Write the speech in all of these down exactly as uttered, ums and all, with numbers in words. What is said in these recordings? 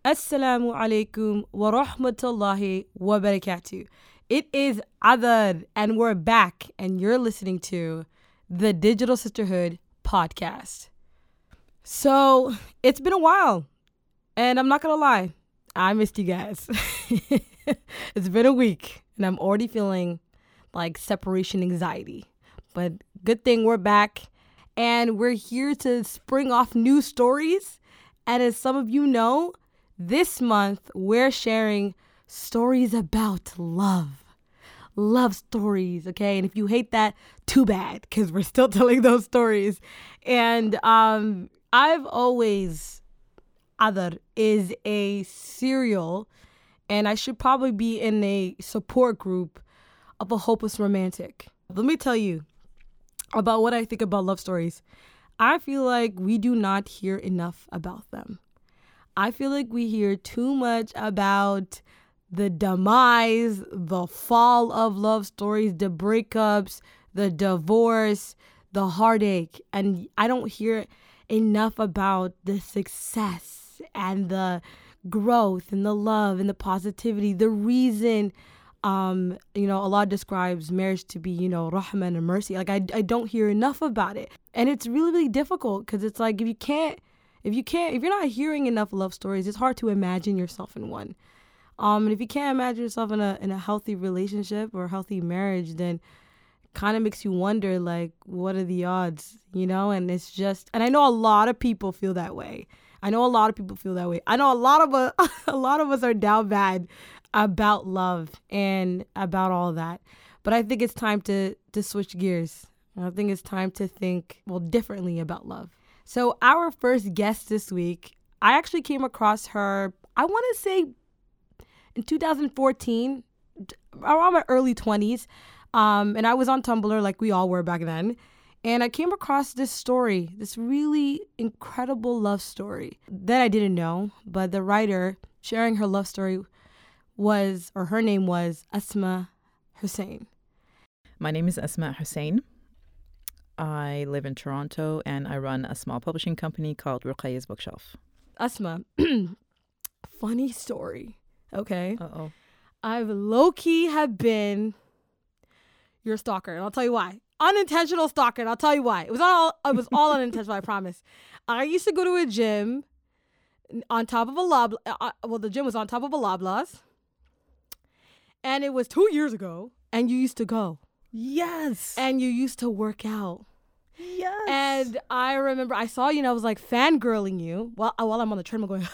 Assalamu alaikum wa rahmatullahi wa barakatuh. It is Adar and we're back and you're listening to the Digital Sisterhood podcast. So it's been a while and I'm not going to lie, I missed you guys. It's been a week and I'm already feeling like separation anxiety. But good thing we're back and we're here to spring off new stories. And as some of you know, this month, we're sharing stories about love. Love stories, okay? And if you hate that, too bad, because we're still telling those stories. And um, I've always, Adar is a serial, and I should probably be in a support group of a hopeless romantic. Let me tell you about what I think about love stories. I feel like we do not hear enough about them. I feel like we hear too much about the demise, the fall of love stories, the breakups, the divorce, the heartache. And I don't hear enough about the success and the growth and the love and the positivity. The reason, um, you know, Allah describes marriage to be, you know, rahman and mercy. Like, I, I don't hear enough about it. And it's really, really difficult because it's like if you can't, If you can't, if you're not hearing enough love stories, it's hard to imagine yourself in one. Um, and if you can't imagine yourself in a in a healthy relationship or a healthy marriage, then it kind of makes you wonder, like, what are the odds, you know? And it's just, and I know a lot of people feel that way. I know a lot of people feel that way. I know a lot of us, a lot of us are down bad about love and about all that. But I think it's time to to switch gears. I think it's time to think, well, differently about love. So our first guest this week, I actually came across her, I want to say in two thousand fourteen, around my early twenties. Um, and I was on Tumblr like we all were back then. And I came across this story, this really incredible love story that I didn't know. But the writer sharing her love story was, or her name was Asma Hussein. My name is Asma Hussein. I live in Toronto and I run a small publishing company called Ruqayya's Bookshelf. Asma, funny story, okay? Uh-oh. I've low-key have been your stalker, and I'll tell you why. Unintentional stalker, and I'll tell you why. It was all it was all unintentional, I promise. I used to go to a gym on top of a lob. Uh, well, the gym was on top of a Loblaws, and it was two years ago, and you used to go. Yes. And you used to work out. Yes. And I remember I saw you and I was like fangirling you while, while I'm on the treadmill going, is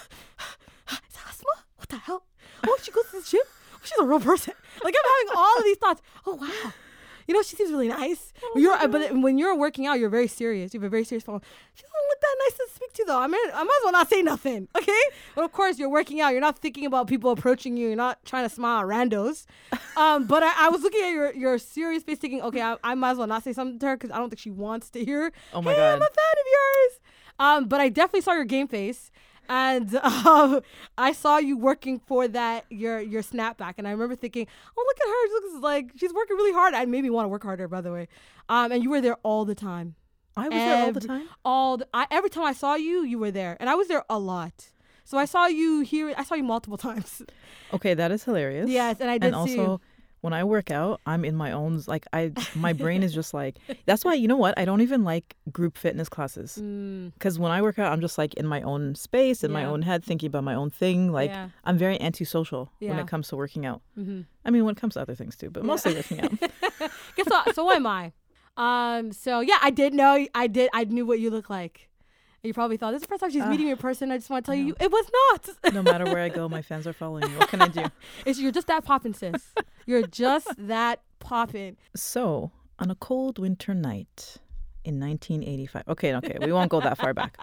that Asma? What the hell? Oh, she goes to the gym? Oh, she's a real person. Like, I'm having all of these thoughts. Oh, wow. You know, she seems really nice. Oh, you're, but when you're working out, you're very serious. You have a very serious phone. She doesn't look that nice to speak to, though. I mean, I might as well not say nothing, okay? But of course, you're working out. You're not thinking about people approaching you. You're not trying to smile at randos. Um, but I, I was looking at your, your serious face thinking, okay, I, I might as well not say something to her because I don't think she wants to hear, oh my hey, God, I'm a fan of yours. Um, but I definitely saw your game face. And um, I saw you working for that, your your snapback. And I remember thinking, oh, look at her. She looks like she's working really hard. It made me want to work harder, by the way. Um, and you were there all the time. I was every, there all the time? All the, I, every time I saw you, you were there. And I was there a lot. So I saw you here. I saw you multiple times. Okay, that is hilarious. Yes, and I did and see also, you. When I work out, I'm in my own, like, I, my brain is just like, that's why, you know what? I don't even like group fitness classes. Because mm. when I work out, I'm just like in my own space, in yeah. my own head, thinking about my own thing. Like, yeah. I'm very antisocial yeah. when it comes to working out. Mm-hmm. I mean, when it comes to other things too, but yeah. mostly working out. Guess what? So am I. Um, so yeah, I did know, I did, I knew what you look like. You probably thought, this is the first time she's uh, meeting me in person. I just want to tell you, it was not. No matter where I go, my fans are following me. What can I do? It's, you're just that poppin', sis. You're just that poppin'. So, on a cold winter night in nineteen eighty-five. Okay, okay, we won't go that far back.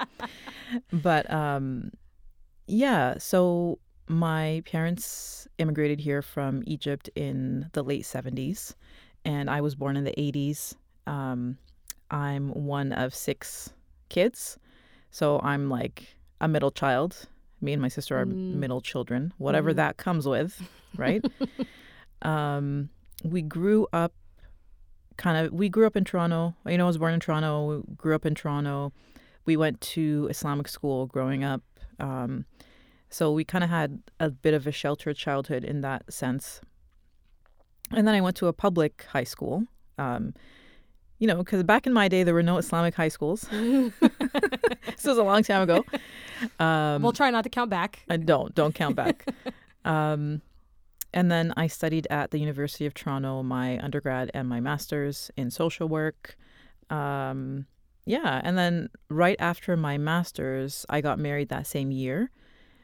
But, um, yeah, so my parents immigrated here from Egypt in the late seventies. And I was born in the eighties. Um, I'm one of six kids. So I'm like a middle child. Me and my sister are mm. middle children, whatever mm. that comes with, right? um, we grew up kind of, we grew up in Toronto. You know, I was born in Toronto, we grew up in Toronto. We went to Islamic school growing up. Um, So we kind of had a bit of a sheltered childhood in that sense. And then I went to a public high school. Um, you know, because back in my day, there were no Islamic high schools. This was a long time ago. Um, we'll try not to count back. And don't, don't count back. um, and then I studied at the University of Toronto, my undergrad and my master's in social work. Um, yeah. And then right after my master's, I got married that same year.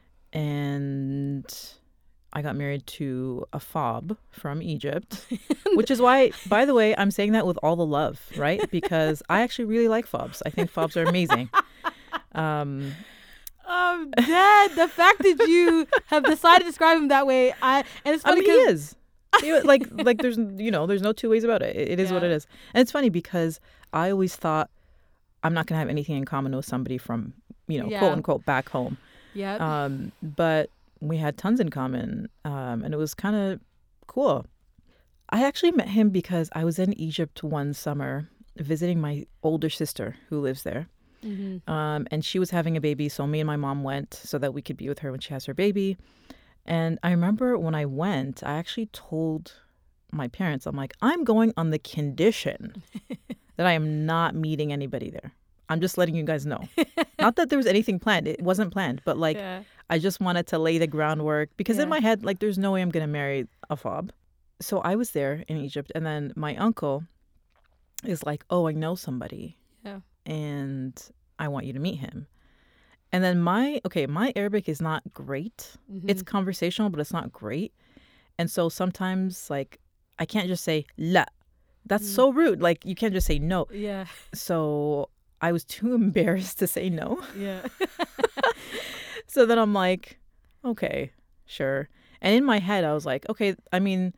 And I got married to a fob from Egypt, which is why, by the way, I'm saying that with all the love, right? Because I actually really like fobs. I think fobs are amazing. Um, um, Dad, the fact that you have decided to describe him that way, I and it's I funny mean, he 'cause- is. He was- like, like there's, you know, there's no two ways about it. It, it is Yeah. what it is. And it's funny because I always thought I'm not going to have anything in common with somebody from, you know, Yeah. quote unquote, back home. yeah, Um, but we had tons in common, um, and it was kind of cool. I actually met him because I was in Egypt one summer visiting my older sister who lives there. mm-hmm. Um, and she was having a baby, so me and my mom went so that we could be with her when she has her baby. And I remember when I went, I actually told my parents, I'm like, I'm going on the condition that I am not meeting anybody there. I'm just letting you guys know. Not that there was anything planned. It wasn't planned, but like, yeah. I just wanted to lay the groundwork because Yeah. in my head, like, there's no way I'm going to marry a fob. So I was there in Egypt, and then my uncle is like, oh, I know somebody. Yeah. And I want you to meet him. And then my, okay, my Arabic is not great. Mhm. It's conversational, but it's not great. And so sometimes, like, I can't just say la. That's Mm. so rude. Like, you can't just say no. yeah, So I was too embarrassed to say no. yeah. So then I'm like, okay, sure. And in my head, I was like, okay, I mean,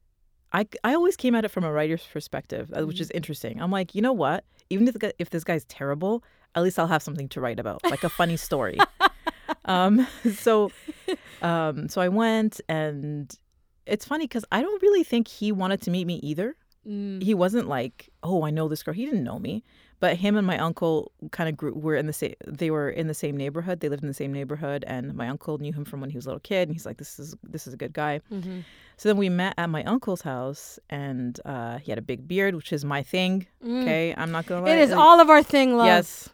I, I always came at it from a writer's perspective, uh, which is interesting. I'm like, you know what? Even if, the guy, if this guy's terrible, at least I'll have something to write about, like a funny story. um, so, um, so I went, and it's funny because I don't really think he wanted to meet me either. Mm. He wasn't like, oh, I know this girl. He didn't know me. But him and my uncle kind of grew, were in the same, they were in the same neighborhood. They lived in the same neighborhood. And my uncle knew him from when he was a little kid. And he's like, this is, this is a good guy. Mhm. So then we met at my uncle's house, and uh, he had a big beard, which is my thing. Mm. Okay. I'm not going to lie. It is Like, all of our thing, love. yes.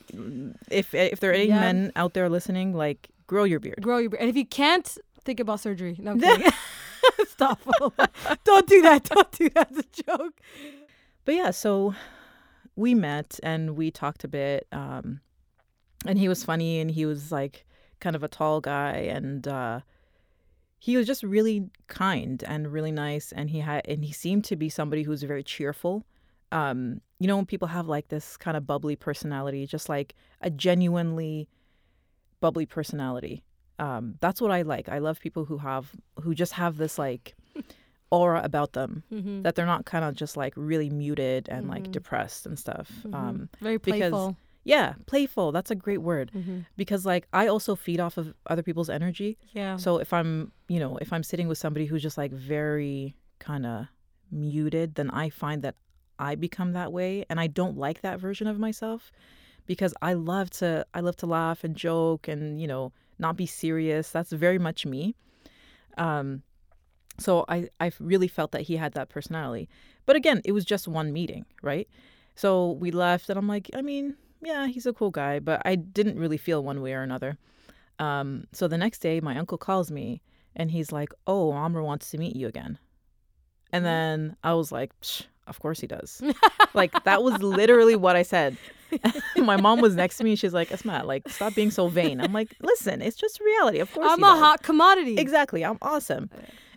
If, if there are any Yeah. men out there listening, like, grow your beard. Grow your beard. And if you can't, think about surgery. No, I'm kidding. Stop. Don't do that. Don't do that. It's a joke. But yeah, so we met and we talked a bit. Um, and he was funny, and he was like kind of a tall guy, and uh, he was just really kind and really nice. And he had, and he seemed to be somebody who was very cheerful. Um, you know, when people have like this kind of bubbly personality, just like a genuinely bubbly personality. Um, that's what I like. I love people who have, who just have this like aura about them, Mm-hmm. that they're not kind of just like really muted and like Mhm. depressed and stuff. Um, Very because- playful. yeah, playful. That's a great word, Mm-hmm. because like I also feed off of other people's energy. Yeah. So if I'm, you know, if I'm sitting with somebody who's just like very kind of muted, then I find that I become that way, and I don't like that version of myself, because I love to, I love to laugh and joke and, you know, not be serious. That's very much me. Um, so I, I really felt that he had that personality. But again, it was just one meeting, right? So we left, and I'm like, I mean, yeah, he's a cool guy, but I didn't really feel one way or another. Um, so the next day, my uncle calls me, and he's like, oh, Amr wants to meet you again. And then I was like, Psh, of course he does. Like, that was literally what I said. My mom was next to me, and she's like, Asma, like, stop being so vain. I'm like, listen, it's just reality. Of course I'm he a does. hot commodity. Exactly. I'm awesome.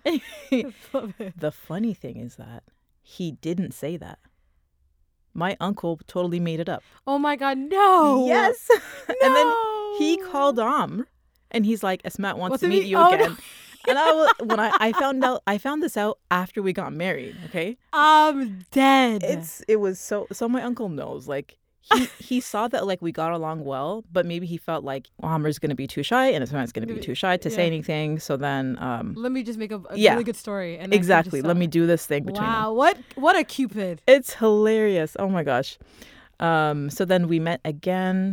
The funny thing is that he didn't say that. My uncle totally made it up. Oh my God, no. Yes. And then No. he called Amr, and he's like, Asmat wants What's to it meet mean? you Oh, again. no. And I was, when I, I found out, I found this out after we got married. Okay. I'm dead. It's, it was so, so my uncle knows, like, he, he saw that like we got along well, but maybe he felt like well, Amr's going to be too shy, and Asmat's going to be too shy to say Yeah. anything. So then, um, Let me just make a, a Yeah. really good story. And then you exactly. just Let stop. me do this thing between them. Wow, what what a cupid. It's hilarious. Oh my gosh. Um, so then we met again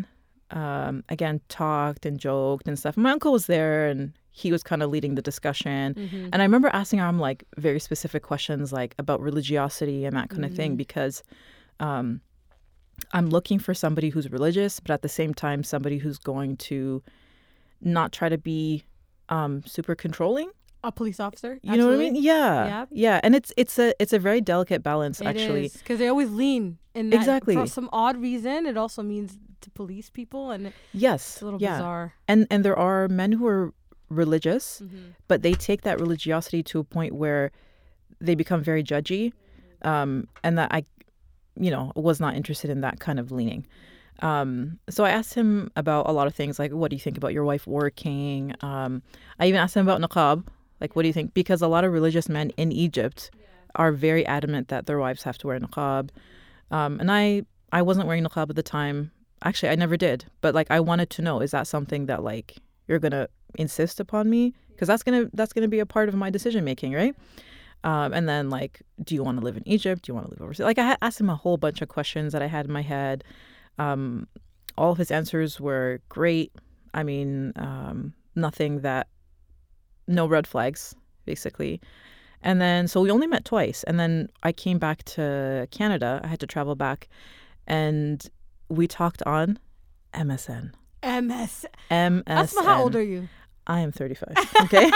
um, again, talked and joked and stuff. My uncle was there and he was kind of leading the discussion. Mm-hmm. And I remember asking him like very specific questions like about religiosity and that kind Mm-hmm. of thing because um, I'm looking for somebody who's religious, but at the same time, somebody who's going to not try to be um, super controlling. A police officer. You know what I mean? Yeah. Yeah. Yeah. And it's it's a it's a very delicate balance, actually. Because they always lean in that. Exactly. For some odd reason, it also means to police people, and Yes. it's a little yeah. bizarre. And and there are men who are religious, Mm-hmm. but they take that religiosity to a point where they become very judgy, um, and that I, you know, was not interested in that kind of leaning. Um, so I asked him about a lot of things, like, what do you think about your wife working? Um, I even asked him about niqab, like, what do you think? Because a lot of religious men in Egypt are very adamant that their wives have to wear niqab. Um, and I, I wasn't wearing niqab at the time. Actually, I never did. But like, I wanted to know, is that something that like you're gonna insist upon me? Because that's gonna that's gonna be a part of my decision making, right? Um, and then like, do you want to live in Egypt? Do you want to live overseas? Like, I had asked him a whole bunch of questions that I had in my head. Um, all of his answers were great. I mean, um, nothing that, no red flags, basically. And then, so we only met twice. And then I came back to Canada. I had to travel back. And we talked on M S N. M S. M S N. Asma, how old are you? I am thirty-five. Okay.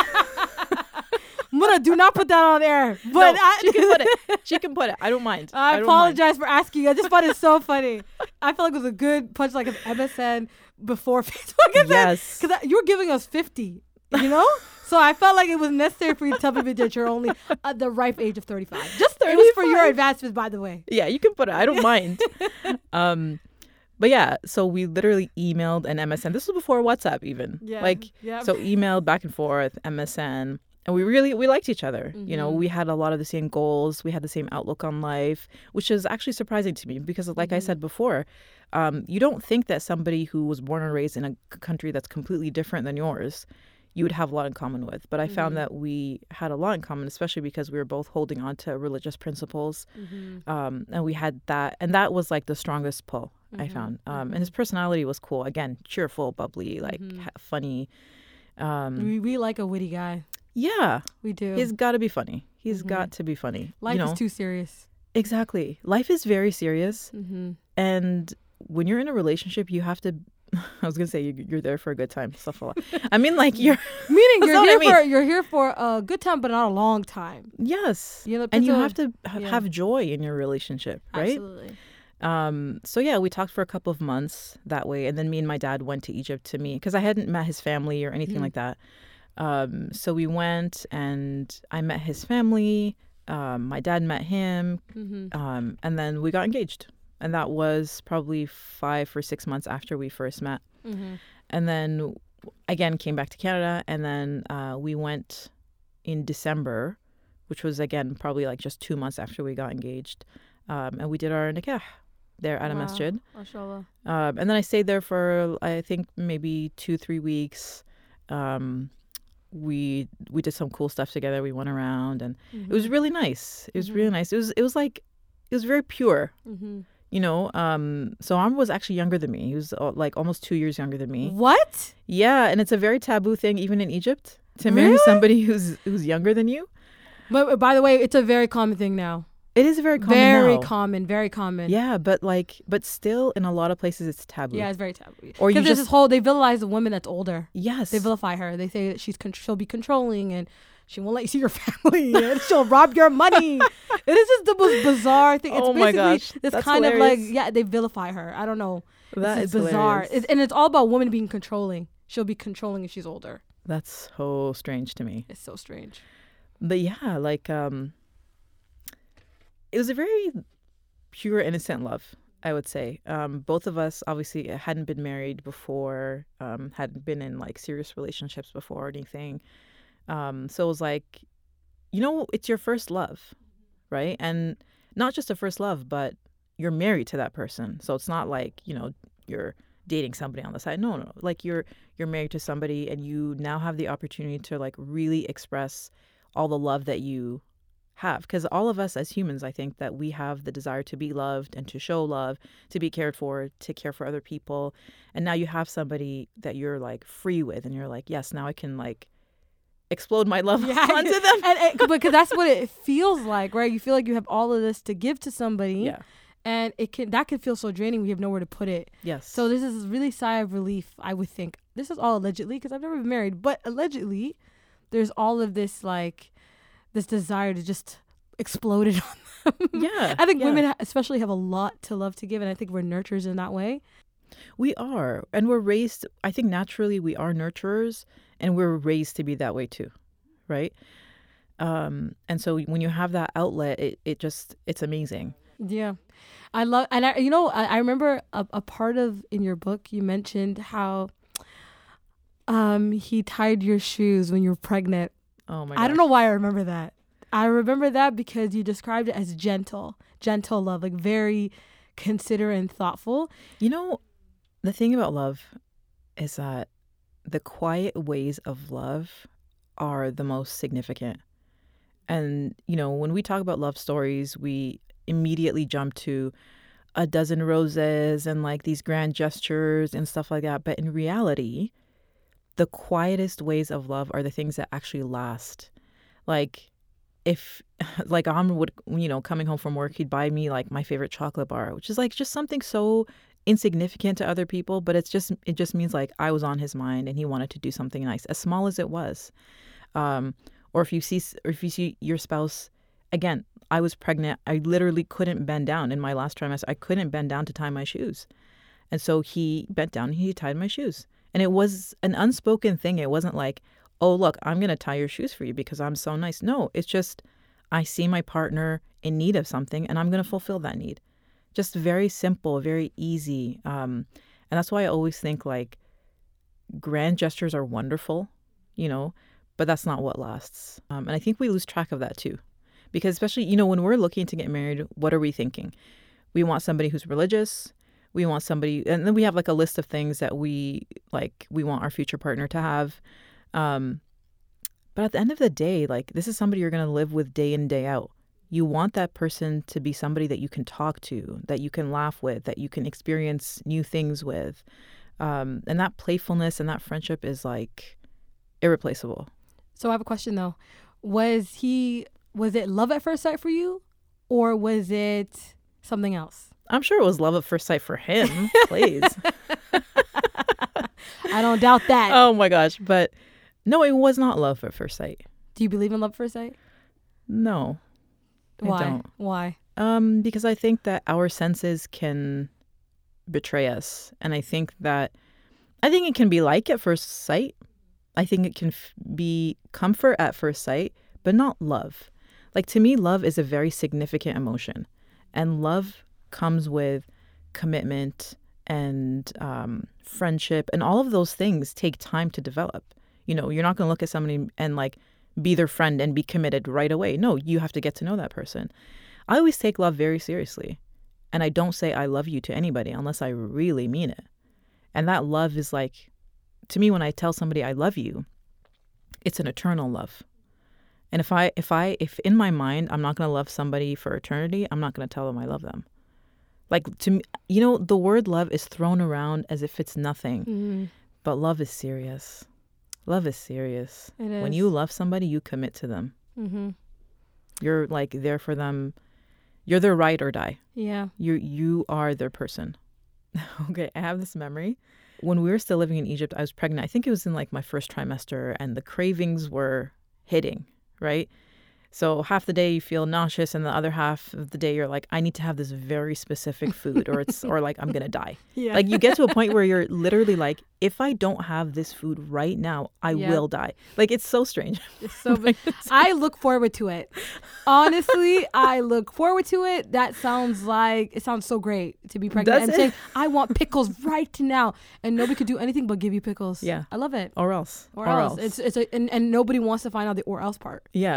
Muna, do not put that on air. But No, I, she can put it. She can put it. I don't mind. I, don't apologize for asking you. I just thought it so funny. I feel like it was a good punch, like of M S N before Facebook. mind. Yes. Because you were giving us fifty, you know? So I felt like it was necessary for you to tell me that you're only at the ripe age of thirty-five. Just it was for your thirty-five. advancement, by the way. Yeah, you can put it. I don't mind. um, but yeah, so we literally emailed and M S N. This was before WhatsApp even. Yeah. Like, yeah. so emailed back and forth, M S N. And we really, we liked each other. You know, Mhm. we had a lot of the same goals. We had the same outlook on life, which is actually surprising to me because like I Mhm. said before, um, you don't think that somebody who was born and raised in a c- country that's completely different than yours, you would have a lot in common with. But I Mhm. found that we had a lot in common, especially because we were both holding on to religious principles. Mhm. Um, and we had that, and that was like the strongest pull I Mhm. found. Um, Mhm. and his personality was cool. Again, cheerful, bubbly, like Mhm. ha- funny. Um, we, we like a witty guy. yeah, We do. he's got to be funny. He's Mhm. got to be funny. Life you know? is too serious. Exactly. Life is very serious, Mm-hmm. and when you're in a relationship, you have to. I was gonna say you, you're there for a good time. Stuff a lot. I mean, like you're. Meaning That's you're what I here mean. for you're here for a good time, but not a long time. Yes. You know, And you so- have to ha- yeah. have joy in your relationship, right? Absolutely. Um, so yeah, we talked for a couple of months that way, and then me and my dad went to Egypt to meet because I hadn't met his family or anything Mhm. like that. Um, so we went, and I met his family. Um, my dad met him, Mm-hmm. um, and then we got engaged, and that was probably five or six months after we first met. Mm-hmm. And then again came back to Canada, and then uh, we went in December, which was again probably like just two months after we got engaged, um, and we did our nikah there at a Wow. masjid. Mashallah. Um, and then I stayed there for I think maybe two three weeks. Um, we we did some cool stuff together. We went around, and it was really nice. It was Mhm. really nice. It was it was like it was very pure. Mm-hmm. You know, um, so Amr was actually younger than me. He was uh, like almost two years younger than me. What? Yeah, and it's a very taboo thing, even in Egypt, to marry Really? somebody who's who's younger than you. But uh, by the way, it's a very common thing now. It is very common very now. common. Very common. Yeah, but like, but still, in a lot of places, it's taboo. Yeah, it's very taboo. Or you Because there's just- this whole they villanize the woman that's older. Yes. They vilify her. They say that she's con- she'll be controlling and she won't let you see your family and she'll rob your money. It is just the most bizarre thing. It's Oh my basically gosh, this that's kind of like hilarious. yeah, they vilify her. I don't know. That This is is bizarre. hilarious. It's, and it's all about women being controlling. She'll be controlling if she's older. That's so strange to me. It's so strange. But yeah, like, um, it was a very pure, innocent love, I would say. Um, both of us obviously hadn't been married before, um, hadn't been in like serious relationships before or anything. Um, so it was like, you know, it's your first love, right? And not just a first love, but you're married to that person. So it's not like, you know, you're dating somebody on the side. No, no. Like you're you're married to somebody, and you now have the opportunity to like really express all the love that you have. Because all of us as humans, I think that we have the desire to be loved and to show love, to be cared for, to care for other people. And now you have somebody that you're like free with, and you're like, yes, now I can like explode my love Yeah. onto them. and it, because that's what it feels like, right? You feel like you have all of this to give to somebody. Yeah. And it can that can feel so draining. We have nowhere to put it. Yes. So this is really sigh of relief, I would think. This is all allegedly, because I've never been married, but allegedly, there's all of this like this desire to just explode it on them. Yeah. I think yeah. women especially have a lot to love to give, and I think we're nurturers in that way. We are. And we're raised, I think naturally we are nurturers, and we're raised to be that way too. Right? Um, and so when you have that outlet, it, it just, it's amazing. Yeah. I love, and I, you know, I, I remember a, a part of, in your book, you mentioned how um he tied your shoes when you were pregnant. Oh my I don't know why I remember that. I remember that because you described it as gentle, gentle love, like very considerate and thoughtful. You know, the thing about love is that the quiet ways of love are the most significant. And, you know, when we talk about love stories, we immediately jump to a dozen roses and like these grand gestures and stuff like that. But in reality, the quietest ways of love are the things that actually last. Like if like Amr would, you know, coming home from work, he'd buy me like my favorite chocolate bar, which is like just something so insignificant to other people, but it's just, it just means like I was on his mind and he wanted to do something nice, as small as it was. Um, or if you see, or if you see your spouse, again, I was pregnant. I literally couldn't bend down in my last trimester. I couldn't bend down to tie my shoes. And so he bent down and he tied my shoes. And it was an unspoken thing. It wasn't like, oh, look, I'm going to tie your shoes for you because I'm so nice. No, it's just, I see my partner in need of something and I'm going to fulfill that need. Just very simple, very easy. Um, and that's why I always think like grand gestures are wonderful, you know, but that's not what lasts. Um, and I think we lose track of that too. Because especially, you know, when we're looking to get married, what are we thinking? We want somebody who's religious. We want somebody, and then we have like a list of things that we like, we want our future partner to have. Um, but at the end of the day, like this is somebody you're going to live with day in, day out. You want that person to be somebody that you can talk to, that you can laugh with, that you can experience new things with. Um, and that playfulness and that friendship is like irreplaceable. So I have a question though. Was he, was it love at first sight for you, or was it something else? I'm sure it was love at first sight for him. Please. I don't doubt that. Oh my gosh. But no, it was not love at first sight. Do you believe in love at first sight? No. Why? I don't. Why? Um, because I think that our senses can betray us. And I think that, I think it can be like at first sight. I think it can f- be comfort at first sight, but not love. Like to me, love is a very significant emotion. And love comes with commitment and um, friendship, and all of those things take time to develop. You know, you're not going to look at somebody and like be their friend and be committed right away. No, you have to get to know that person. I always take love very seriously, and I don't say I love you to anybody unless I really mean it. And that love is like, to me, when I tell somebody I love you, it's an eternal love. And if I, if I, if in my mind, I'm not going to love somebody for eternity, I'm not going to tell them I love them. Like to me, you know, the word love is thrown around as if it's nothing, Mm-hmm. but love is serious. Love is serious. It is. When you love somebody, you commit to them. Mm-hmm. You're like there for them. You're their ride or die. Yeah. You, you are their person. Okay. I have this memory. When we were still living in Egypt, I was pregnant. I think it was in like my first trimester, and the cravings were hitting. Right? So half the day you feel nauseous, and the other half of the day you're like, I need to have this very specific food, or it's or like I'm gonna die. Yeah. Like you get to a point where you're literally like, if I don't have this food right now, I Yeah. will die. Like it's so strange. It's so big. I look forward to it. Honestly, I look forward to it. That sounds like, it sounds so great to be pregnant. Does I'm it? saying, I want pickles right now. And nobody could do anything but give you pickles. Yeah. I love it. Or else. Or, else. It's it's a, and, and nobody wants to find out the or else part. Yeah.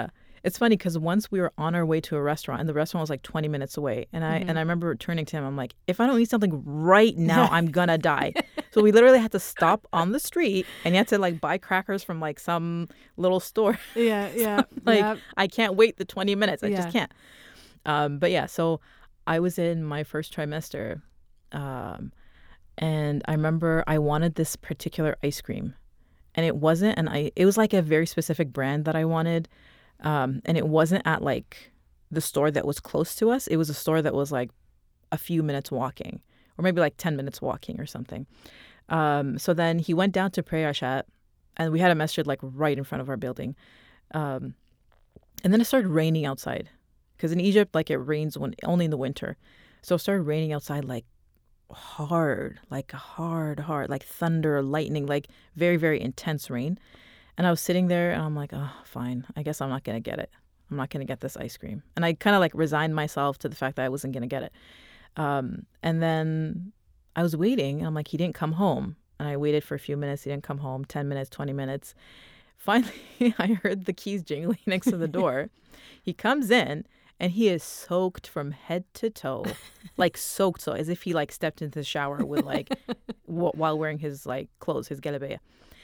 It's funny because once we were on our way to a restaurant and the restaurant was like twenty minutes away. And I Mhm. and I remember turning to him. I'm like, if I don't eat something right now, I'm going to die. So we literally had to stop on the street and you had to like buy crackers from like some little store. Yeah, yeah. Like, yeah. I can't wait the twenty minutes. I Yeah. just can't. Um, but yeah, so I was in my first trimester. Um, and I remember I wanted this particular ice cream. And it wasn't an I it was like a very specific brand that I wanted. Um, and it wasn't at like the store that was close to us. It was a store that was like a few minutes walking, or maybe like ten minutes walking or something. Um, so then he went down to Prayashat, and we had a masjid like right in front of our building. Um, and then it started raining outside, because in Egypt, like it rains when only in the winter. So it started raining outside like hard, like hard, hard, like thunder, lightning, like very, very intense rain. And I was sitting there and I'm like, oh, fine. I guess I'm not going to get it. I'm not going to get this ice cream. And I kind of like resigned myself to the fact that I wasn't going to get it. Um, and then I was waiting and I'm like, he didn't come home. And I waited for a few minutes. He didn't come home, ten minutes, twenty minutes. Finally, I heard the keys jingling next to the door. He comes in and he is soaked from head to toe, like soaked, so as if he like stepped into the shower with like w- while wearing his like clothes, his galabeya.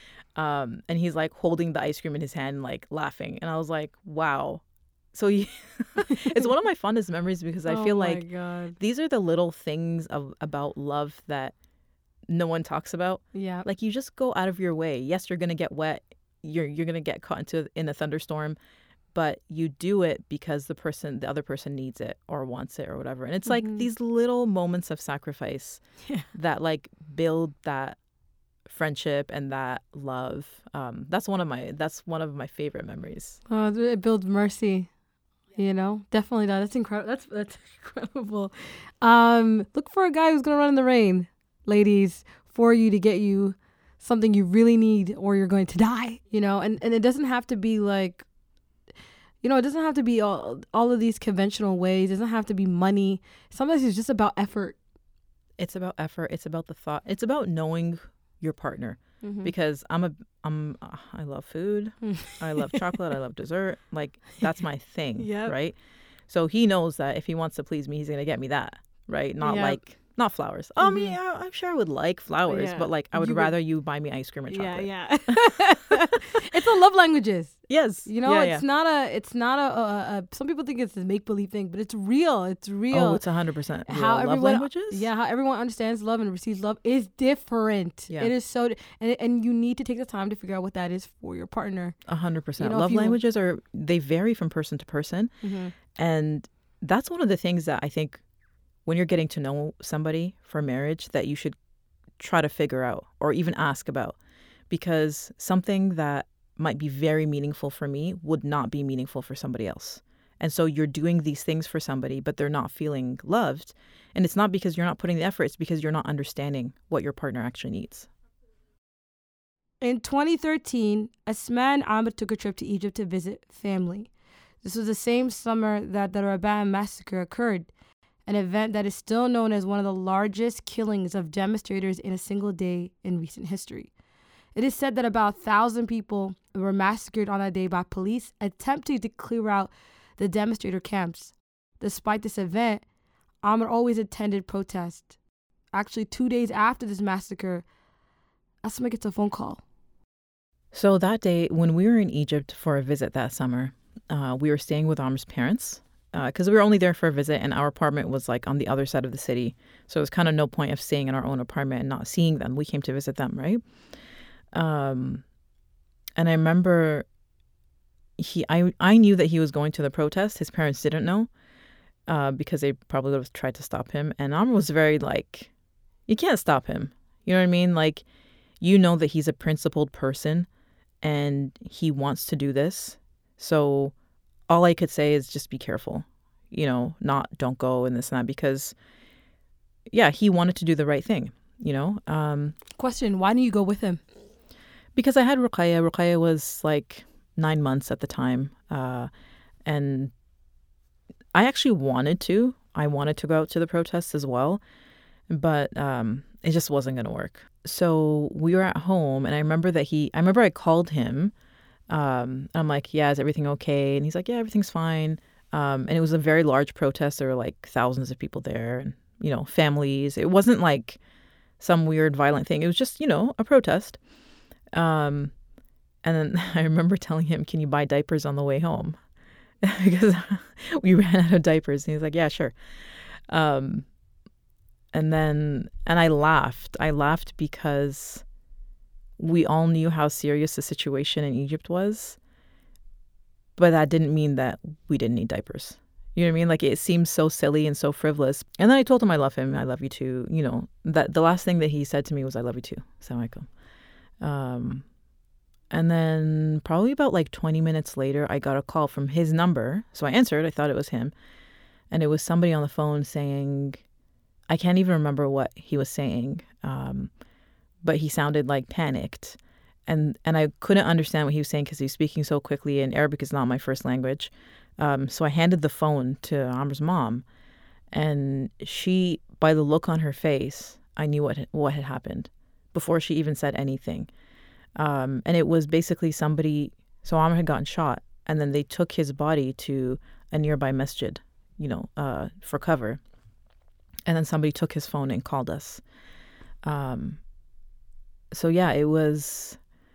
Um, and he's like holding the ice cream in his hand, like laughing. And I was like, wow. So he, it's one of my fondest memories because I Oh feel my like God. these are the little things of about love that no one talks about. Yeah. Like you just go out of your way. Yes, you're gonna get wet. You're you're gonna get caught into in a thunderstorm, but you do it because the person, the other person needs it or wants it or whatever. And it's like Mhm. these little moments of sacrifice Yeah. that like build that friendship and that love. Um, that's one of my that's one of my favorite memories. Oh, it builds mercy. You know, definitely does. That's incredible. That's that's incredible. Um, look for a guy who's gonna run in the rain, ladies, for you to get you something you really need, or you're going to die. You know, and and it doesn't have to be like, you know, it doesn't have to be all all of these conventional ways. It doesn't have to be money. Sometimes it's just about effort. It's about effort. It's about the thought. It's about knowing your partner. Mhm. Because I'm a I'm uh, I love food. I love chocolate. I love dessert. Like that's my thing, Yep. right? So he knows that if he wants to please me, he's gonna get me that, right? Not Yep. like not flowers. I mean, Mhm. I, I'm sure I would like flowers, Yeah. but like I would You would- rather you buy me ice cream or chocolate. Yeah, yeah. It's a love languages. Yes. You know, Yeah, it's yeah. not a, it's not a, a, a, some people think it's a make believe thing, but it's real. It's real. Oh, it's a hundred percent. How Love everyone, languages. yeah, how everyone understands love and receives love is different. Yeah. It is so, di- and and you need to take the time to figure out what that is for your partner. A hundred percent. You know, if Love you- languages are they vary from person to person, Mm-hmm. and that's one of the things that I think when you're getting to know somebody for marriage that you should try to figure out or even ask about, because something that might be very meaningful for me would not be meaningful for somebody else. And so you're doing these things for somebody, but they're not feeling loved. And it's not because you're not putting the effort, it's because you're not understanding what your partner actually needs. In twenty thirteen, Asma and Amr took a trip to Egypt to visit family. This was the same summer that the Rabaa massacre occurred, an event that is still known as one of the largest killings of demonstrators in a single day in recent history. It is said that about one thousand people were massacred on that day by police attempting to clear out the demonstrator camps. Despite this event, Amr always attended protests. Actually, two days after this massacre, Asma gets a phone call. So that day, when we were in Egypt for a visit that summer, uh, we were staying with Amr's parents because we were only there for a visit and our apartment was like on the other side of the city. So it was kind of no point of staying in our own apartment and not seeing them. We came to visit them, right? Um, and I remember he, I, I knew that he was going to the protest. His parents didn't know uh, because they probably would have tried to stop him. And Amr was very like, you can't stop him. You know what I mean? Like, you know that he's a principled person and he wants to do this. So all I could say is just be careful, you know, not don't go and this and that, because yeah, he wanted to do the right thing, you know. Um, Question, why didn't you go with him? because I had Ruqayya. Ruqayya was like nine months at the time. Uh, and I actually wanted to. I wanted to go out to the protests as well. But um, it just wasn't going to work. So we were at home and I remember that he, I remember I called him Um, I'm like, yeah, is everything okay? And he's like, yeah, everything's fine. Um, and it was a very large protest. There were like thousands of people there and, you know, families. It wasn't like some weird violent thing. It was just, you know, a protest. Um, and then I remember telling him, can you buy diapers on the way home? Because we ran out of diapers. And he's like, yeah, sure. Um, and then, and I laughed. I laughed because we all knew how serious the situation in Egypt was, but that didn't mean that we didn't need diapers. You know what I mean? Like, it seems so silly and so frivolous. And then I told him I love him. I love you too. You know, that the last thing that he said to me was, I love you too. Assalamu alaikum. Um, and then probably about like twenty minutes later, I got a call from his number. So I answered. I thought it was him. And it was somebody on the phone saying, I can't even remember what he was saying. Um, but he sounded like panicked. And and I couldn't understand what he was saying because he was speaking so quickly, and Arabic is not my first language. Um, so I handed the phone to Amr's mom, and she, by the look on her face, I knew what what had happened before she even said anything. Um, and it was basically somebody, so Amr had gotten shot, and then they took his body to a nearby masjid, you know, uh, for cover. And then somebody took his phone and called us. Um, so yeah, it was,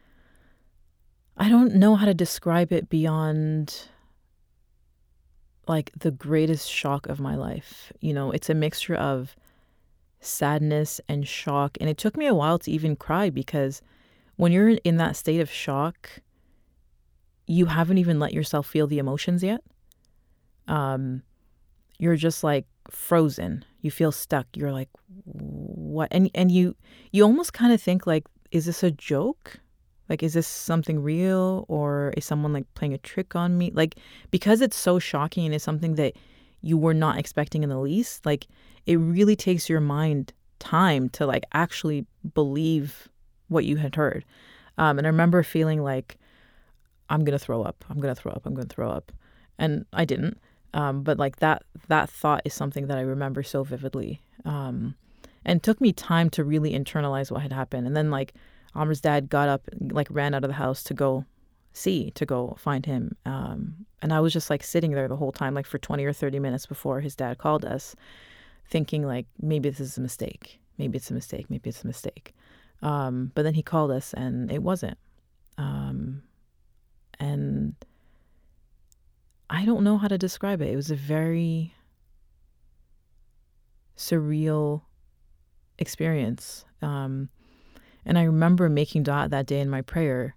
I don't know how to describe it beyond like the greatest shock of my life. You know, it's a mixture of sadness and shock. And it took me a while to even cry because when you're in that state of shock, you haven't even let yourself feel the emotions yet. Um, you're just like frozen. You feel stuck. You're like, what? And and you you almost kind of think like, is this a joke? Like, is this something real, or is someone like playing a trick on me? Like, because it's so shocking and it's something that you were not expecting in the least, like it really takes your mind time to like actually believe what you had heard. Um, and I remember feeling like, I'm going to throw up. I'm going to throw up. I'm going to throw up. And I didn't. Um, but like that, that thought is something that I remember so vividly. Um, and it took me time to really internalize what had happened. And then like Amr's dad got up, like ran out of the house to go see, to go find him. Um, and I was just like sitting there the whole time, like for twenty or thirty minutes before his dad called us, thinking like, maybe this is a mistake. Maybe it's a mistake. Maybe it's a mistake. Um, but then he called us and it wasn't. Um, and I don't know how to describe it. It was a very surreal experience. Um, and I remember making dua that day in my prayer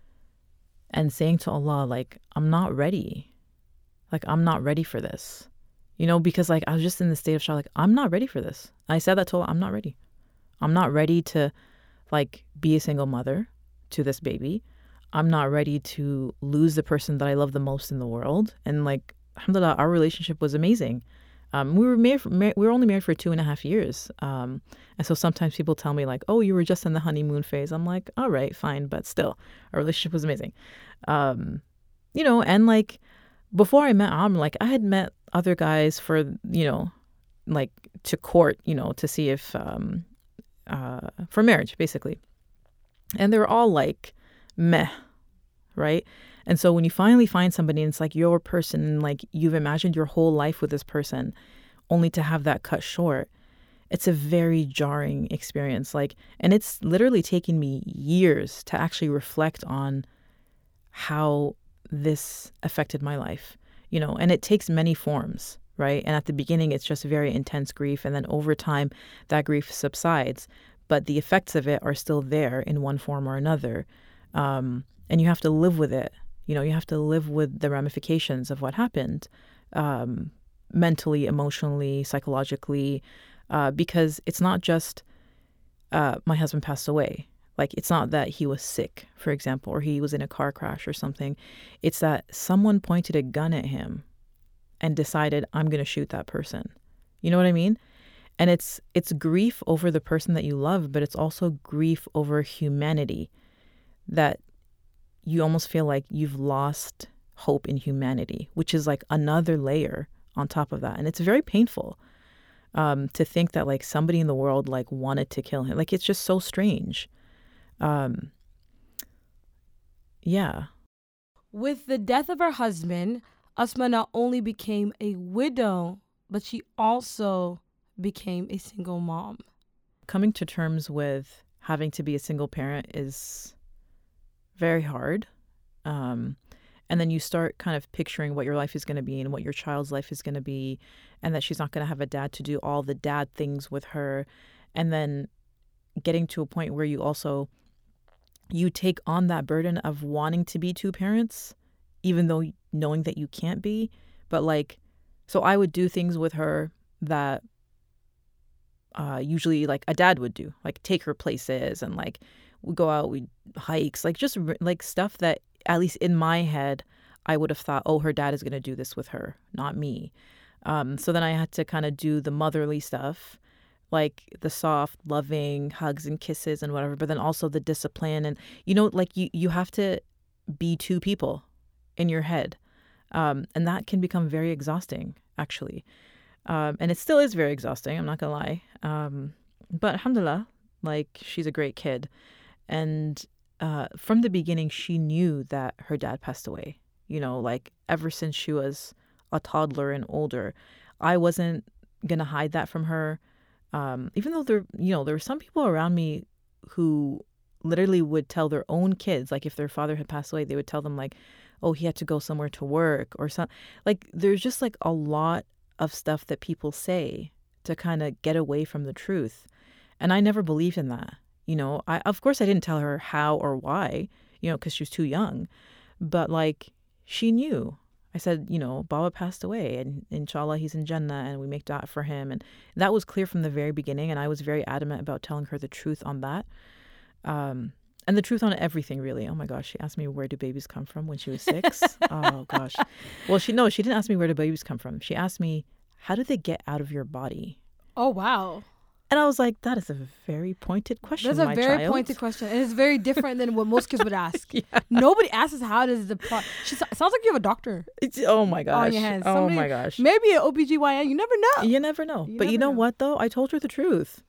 and saying to Allah, like, I'm not ready. Like, I'm not ready for this. You know, because like I was just in the state of shock, like, I'm not ready for this. I said that to Allah, I'm not ready. I'm not ready to like be a single mother to this baby. I'm not ready to lose the person that I love the most in the world. And like, alhamdulillah, our relationship was amazing. Um, we were married, for, mar- we were only married for two and a half years. Um, and so sometimes people tell me like, oh, you were just in the honeymoon phase. I'm like, all right, fine. But still, our relationship was amazing. Um, you know, and like before I met Amr, like I had met other guys for, you know, like to court, you know, to see if, um, uh, for marriage, basically. And they were all like, meh, right? And so when you finally find somebody and it's like your person and like you've imagined your whole life with this person only to have that cut short, it's a very jarring experience. Like, and it's literally taken me years to actually reflect on how this affected my life, you know, and it takes many forms, right? And at the beginning, it's just very intense grief. And then over time, that grief subsides, but the effects of it are still there in one form or another. Um, and you have to live with it. You know, you have to live with the ramifications of what happened, um, mentally, emotionally, psychologically, uh, because it's not just uh, my husband passed away. Like, it's not that he was sick, for example, or he was in a car crash or something. It's that someone pointed a gun at him and decided, I'm going to shoot that person. You know what I mean? And it's it's grief over the person that you love, but it's also grief over humanity, that you almost feel like you've lost hope in humanity, which is like another layer on top of that. And it's very painful um, to think that like somebody in the world like wanted to kill him. Like, it's just so strange. Um, yeah. With the death of her husband, Asma not only became a widow, but she also became a single mom. Coming to terms with having to be a single parent is very hard. Um, and then you start kind of picturing what your life is going to be and what your child's life is going to be, and that she's not going to have a dad to do all the dad things with her. And then getting to a point where you also, you take on that burden of wanting to be two parents, even though knowing that you can't be. But like, so I would do things with her that uh, usually like a dad would do, like take her places and like we go out, we hikes, like just like stuff that at least in my head, I would have thought, oh, her dad is going to do this with her, not me. Um, so then I had to kind of do the motherly stuff, like the soft, loving hugs and kisses and whatever, but then also the discipline. And, you know, like you, you have to be two people in your head. Um, and that can become very exhausting, actually. Um, and it still is very exhausting, I'm not going to lie. Um, but alhamdulillah, like she's a great kid. And uh, from the beginning, she knew that her dad passed away. You know, like ever since she was a toddler and older, I wasn't going to hide that from her. Um, even though there, you know, there were some people around me who literally would tell their own kids, like if their father had passed away, they would tell them like, oh, he had to go somewhere to work or something. Like there's just like a lot of stuff that people say to kind of get away from the truth. And I never believed in that. You know, I, of course I didn't tell her how or why, you know, because she was too young. But like she knew. I said, you know, Baba passed away and inshallah he's in Jannah and we make dua for him. And that was clear from the very beginning. And I was very adamant about telling her the truth on that. Um, and the truth on everything, really. Oh my gosh, she asked me where do babies come from when she was six. Oh gosh. Well, she no, she didn't ask me where do babies come from. She asked me, how do they get out of your body? Oh, wow. And I was like, that is a very pointed question, That's a my very child. pointed question. And it's very different than what most kids would ask. Yeah. Nobody asks how does the pro- she so- sounds like you have a doctor. It's, oh my gosh. On your hands. Oh Somebody- my gosh. Maybe an O B G Y N. You never know. You never know. You but never you know, know. what though? I told her the truth.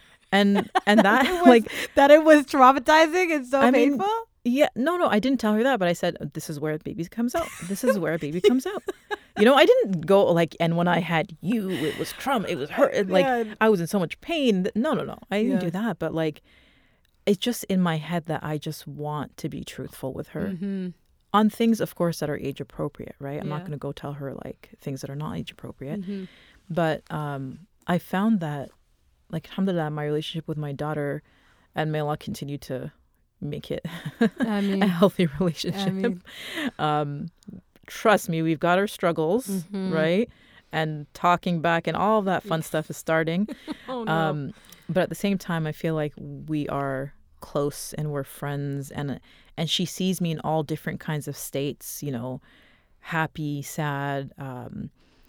And and that It was- like that it was traumatizing and so I mean, painful. yeah, no, no, I didn't tell her that, but I said, this is where a baby comes out. This is where a baby comes out. You know, I didn't go like, and when I had you, it was trauma, it was hurt. it, Like, Yeah. I was in so much pain. No, no, no. I didn't Yeah. do that. But like, it's just in my head that I just want to be truthful with her Mm-hmm. on things, of course, that are age appropriate, right? I'm not Yeah. going to go tell her like things that are not age appropriate. Mm-hmm. But um, I found that, like, alhamdulillah, my relationship with my daughter, and may Allah continue to make it I mean, a healthy relationship. I mean, Um, trust me, we've got our struggles, Mhm. right? And talking back and all that fun stuff is starting. oh no. Um, but at the same time, I feel like we are close and we're friends, and and she sees me in all different kinds of states, you know, happy, sad, um,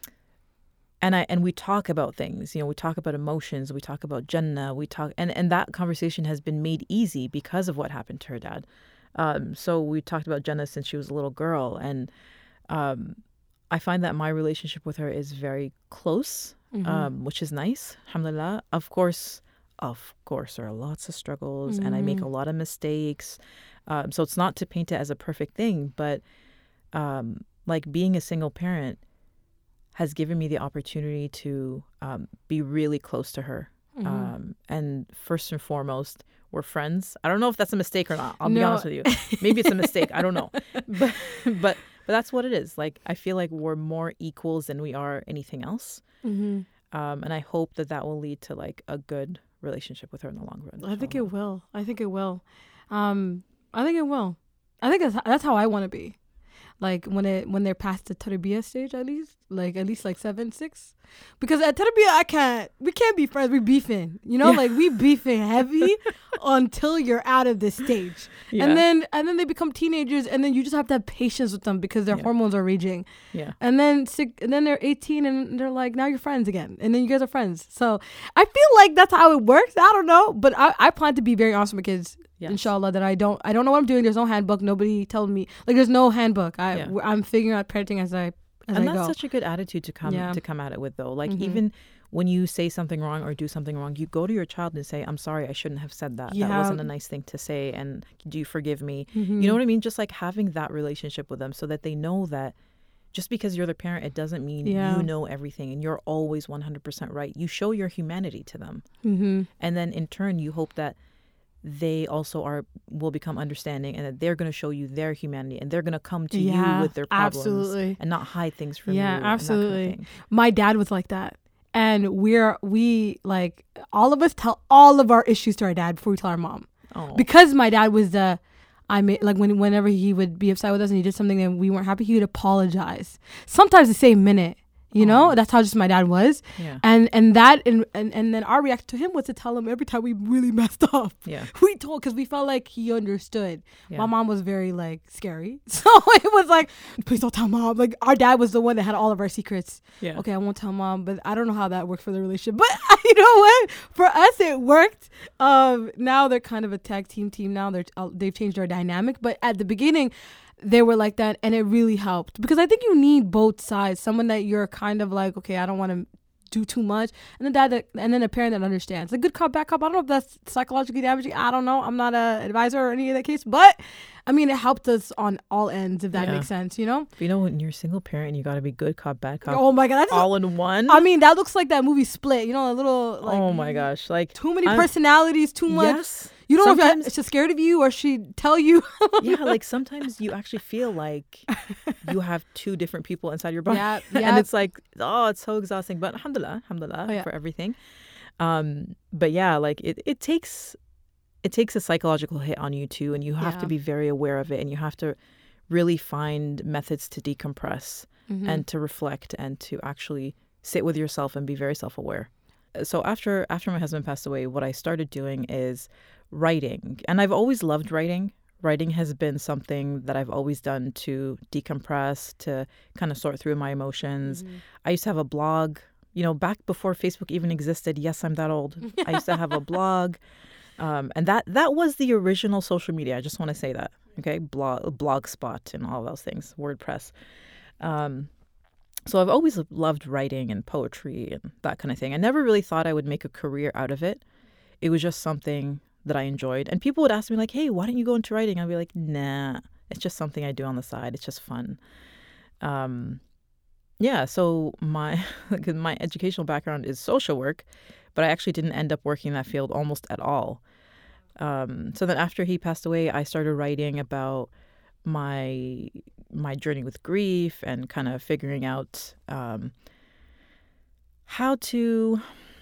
and I and we talk about things, you know, we talk about emotions, we talk about Jannah, we talk, and and that conversation has been made easy because of what happened to her dad. Um, so we talked about Jannah since she was a little girl, and um, I find that my relationship with her is very close, Mhm. um, which is nice, alhamdulillah. Of course, of course, there are lots of struggles, and I make a lot of mistakes. Um, so it's not to paint it as a perfect thing, but um, like being a single parent has given me the opportunity to um, be really close to her. Mhm. Um, and first and foremost, we're friends. I don't know if that's a mistake or not. I'll be No. honest with you. Maybe it's a mistake. I don't know. But but but that's what it is. Like, I feel like we're more equals than we are anything else. Mm-hmm. Um, and I hope that that will lead to like a good relationship with her in the long run. I think inshallah. it will. I think it will. Um, I think it will. I think that's that's how I want to be. Like when it when they're past the tarbiyah stage, at least like at least like seven six, because at tarbiyah I can't we can't be friends. We beefing, you know, Yeah. like we beefing heavy until you're out of this stage, Yeah. and then and then they become teenagers, and then you just have to have patience with them because their Yeah. hormones are raging. Yeah. And then six, and then they're eighteen and they're like, now you're friends again. And then you guys are friends. So I feel like that's how it works. I don't know. But I, I plan to be very honest with my kids. Yes. Inshallah, that I don't I don't know what I'm doing. There's no handbook. Nobody told me. Like there's no handbook. I Yeah. I'm figuring out parenting as I as And I that's go. such a good attitude to come Yeah. to come at it with, though. Like Mhm. even when you say something wrong or do something wrong, you go to your child and say, I'm sorry, I shouldn't have said that. Yeah. That wasn't a nice thing to say. And do you forgive me? Mm-hmm. You know what I mean? Just like having that relationship with them so that they know that just because you're the parent, it doesn't mean Yeah. you know everything and you're always one hundred percent right. You show your humanity to them. Mm-hmm. And then in turn, you hope that they also are will become understanding and that they're going to show you their humanity and they're going to come to Yeah, you with their problems absolutely. and not hide things from Yeah, you. and that kind of absolutely. thing. My dad was like that. And we're, we like, all of us tell all of our issues to our dad before we tell our mom. Oh. Because my dad was the, I mean, like when whenever he would be upset with us and he did something that we weren't happy, he would apologize. Sometimes the same minute, you know? That's how just my dad was. Yeah. And and that, and, and, and then our reaction to him was to tell him every time we really messed up. Yeah. We told, because we felt like he understood. Yeah. My mom was very, like, scary. So it was like, please don't tell mom. Like, our dad was the one that had all of our secrets. Yeah. Okay, I won't tell mom, but I don't know how that works for the relationship. But you know what? For us, it worked. Um, now they're kind of a tag team team now. They're uh, they've changed their dynamic. But at the beginning, they were like that, and it really helped. Because I think you need both sides. Someone that you're kind of like, okay, I don't want to do too much, and then dad that, and then a parent that understands. A good cop, bad cop. I don't know if that's psychologically damaging. I don't know. I'm not a advisor or any of that case, but I mean, it helped us on all ends, if that Yeah. makes sense. You know? You know, when you're a single parent, you got to be good cop, bad cop, Oh my god, that's all in one. I mean, that looks like that movie Split. You know, a little like. oh my gosh, like Too many I'm- personalities. Too much. Yes. You don't know Sometimes- if she's scared of you or she tell you. yeah, like sometimes you actually feel like you have two different people inside your body. Yeah, and yeah. it's like, oh, it's so exhausting. But alhamdulillah, alhamdulillah Oh, yeah. for everything. Um, but yeah, like it, it takes it takes a psychological hit on you too, and you have Yeah. to be very aware of it, and you have to really find methods to decompress Mm-hmm. and to reflect and to actually sit with yourself and be very self-aware. So after after my husband passed away, what I started doing is writing. And I've always loved writing. Writing has been something that I've always done to decompress, to kind of sort through my emotions. Mm-hmm. I used to have a blog, you know, back before Facebook even existed. Yes, I'm that old. I used to have a blog. Um, and that that was the original social media. I just want to say that. Okay. Blog, Blogspot and all those things, WordPress. Um, so I've always loved writing and poetry and that kind of thing. I never really thought I would make a career out of it. It was just something that I enjoyed. And people would ask me like, hey, why don't you go into writing? I'd be like, nah, it's just something I do on the side. It's just fun. Um, yeah, so my my educational background is social work, but I actually didn't end up working in that field almost at all. Um, so then after he passed away, I started writing about my my journey with grief and kind of figuring out um, how to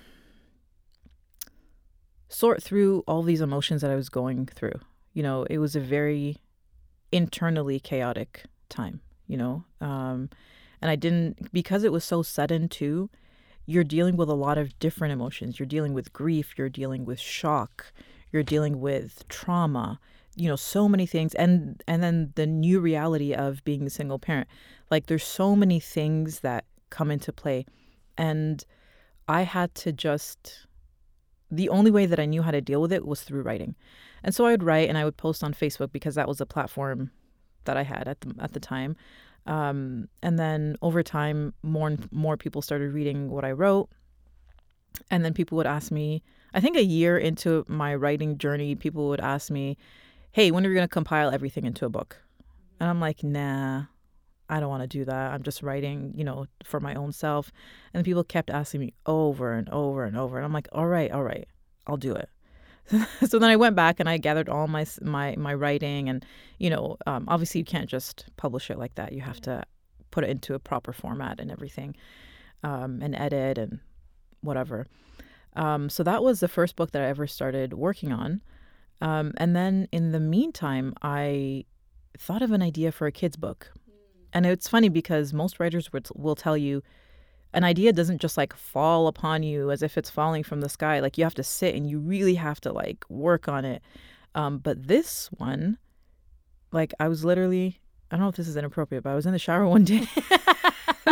sort through all these emotions that I was going through. You know, it was a very internally chaotic time, you know, um, and I didn't, because it was so sudden too, you're dealing with a lot of different emotions. You're dealing with grief, you're dealing with shock, you're dealing with trauma, you know, so many things. And and then the new reality of being a single parent. Like there's so many things that come into play. And I had to just, the only way that I knew how to deal with it was through writing. And so I would write and I would post on Facebook because that was a platform that I had at the, at the time. Um, and then over time, more and more people started reading what I wrote. And then people would ask me, I think a year into my writing journey, people would ask me, hey, when are you going to compile everything into a book? And I'm like, nah, I don't want to do that. I'm just writing, you know, for my own self. And then people kept asking me over and over and over. And I'm like, all right, all right, I'll do it. So then I went back and I gathered all my my my writing. And, you know, um, obviously you can't just publish it like that. You have to put it into a proper format and everything, um, and edit and whatever. Um, so that was the first book that I ever started working on. Um, and then in the meantime, I thought of an idea for a kid's book. And it's funny because most writers will, will tell you an idea doesn't just like fall upon you as if it's falling from the sky. Like you have to sit and you really have to like work on it. Um, but this one, like I was literally, I don't know if this is inappropriate, but I was in the shower one day. He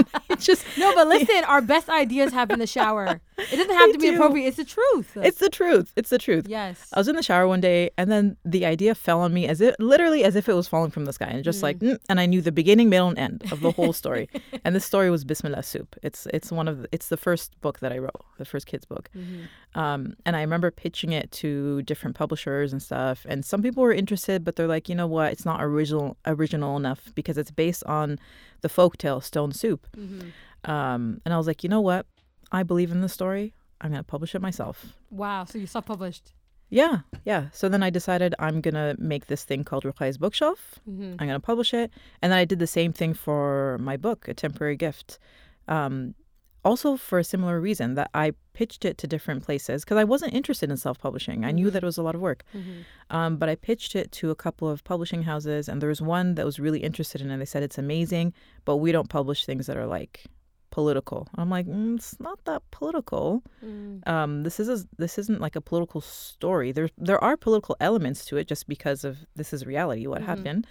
it's just No, but listen, our best ideas happen in the shower. It doesn't have They to be do. appropriate. It's the truth. It's the truth. It's the truth. Yes. I was in the shower one day, and then the idea fell on me as if, literally as if it was falling from the sky, and just Mm. like, mm, and I knew the beginning, middle, and end of the whole story. And this story was Bismillah Soup. It's it's one of the, it's the first book that I wrote, the first kids book. Mhm. Um, and I remember pitching it to different publishers and stuff, and some people were interested, but they're like, you know what, it's not original original enough because it's based on the folktale Stone Soup. Mhm. Um, and I was like, you know what, I believe in the story. I'm gonna publish it myself. Wow. So you self-published. Yeah, yeah. So then I decided I'm going to make this thing called Ruqaya's Bookshelf. Mhm. I'm going to publish it. And then I did the same thing for my book, A Temporary Gift. Um, also for a similar reason that I pitched it to different places because I wasn't interested in self-publishing. I knew Mhm. that it was a lot of work. Mhm. Um, but I pitched it to a couple of publishing houses, and there was one that was really interested in it. They said, it's amazing, but we don't publish things that are like political. I'm like, mm, it's not that political. Mm. Um, this is a, this isn't like a political story. There there are political elements to it just because of this is reality, what Mhm. happened.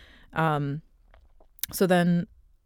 Um, so then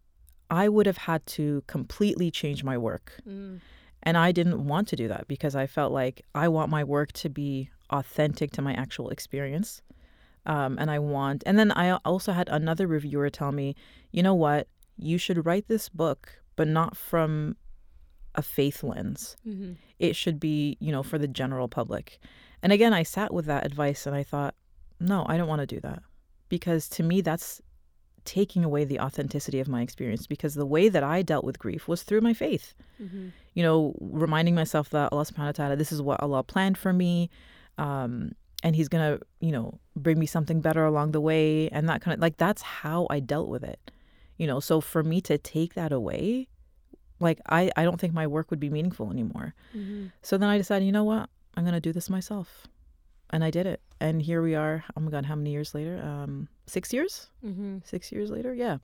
I would have had to completely change my work. Mm. And I didn't want to do that because I felt like I want my work to be authentic to my actual experience. Um, and I want, and then I also had another reviewer tell me, you know what, you should write this book, but not from a faith lens. Mhm. It should be, you know, for the general public. And again, I sat with that advice and I thought, no, I don't want to do that. Because to me, that's taking away the authenticity of my experience, because the way that I dealt with grief was through my faith. Mhm. You know, reminding myself that Allah subhanahu wa ta'ala, this is what Allah planned for me. Um, and he's going to, you know, bring me something better along the way. And that kind of, like, that's how I dealt with it. You know, so for me to take that away, like, I, I don't think my work would be meaningful anymore. Mhm. So then I decided, you know what? I'm going to do this myself. And I did it. And here we are. Oh my God, how many years later? Um, six years? Mhm. Six years later? Yeah.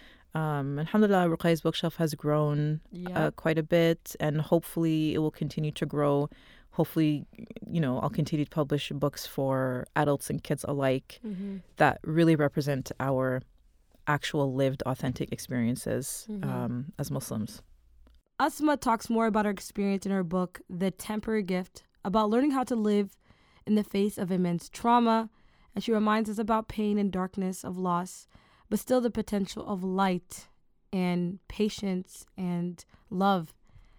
Um, Alhamdulillah, Ruqaya's Bookshelf has grown Yeah. uh, quite a bit. And hopefully it will continue to grow. Hopefully, you know, I'll continue to publish books for adults and kids alike Mhm. that really represent our actual lived, authentic experiences Mhm. um, as Muslims. Asma talks more about her experience in her book, The Temporary Gift, about learning how to live in the face of immense trauma. And she reminds us about pain and darkness of loss, but still the potential of light and patience and love.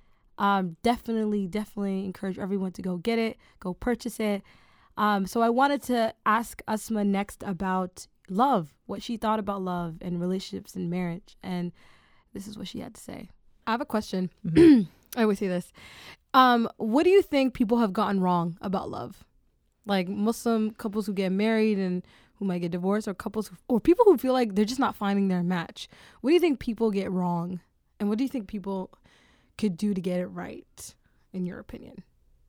Um, definitely, definitely encourage everyone to go get it, go purchase it. Um, so I wanted to ask Asma next about love, what she thought about love and relationships and marriage. And this is what she had to say. I have a question. Mhm. I always say this. Um, what do you think people have gotten wrong about love? Like Muslim couples who get married and who might get divorced, or couples who, or people who feel like they're just not finding their match. What do you think people get wrong? And what do you think people could do to get it right, in your opinion?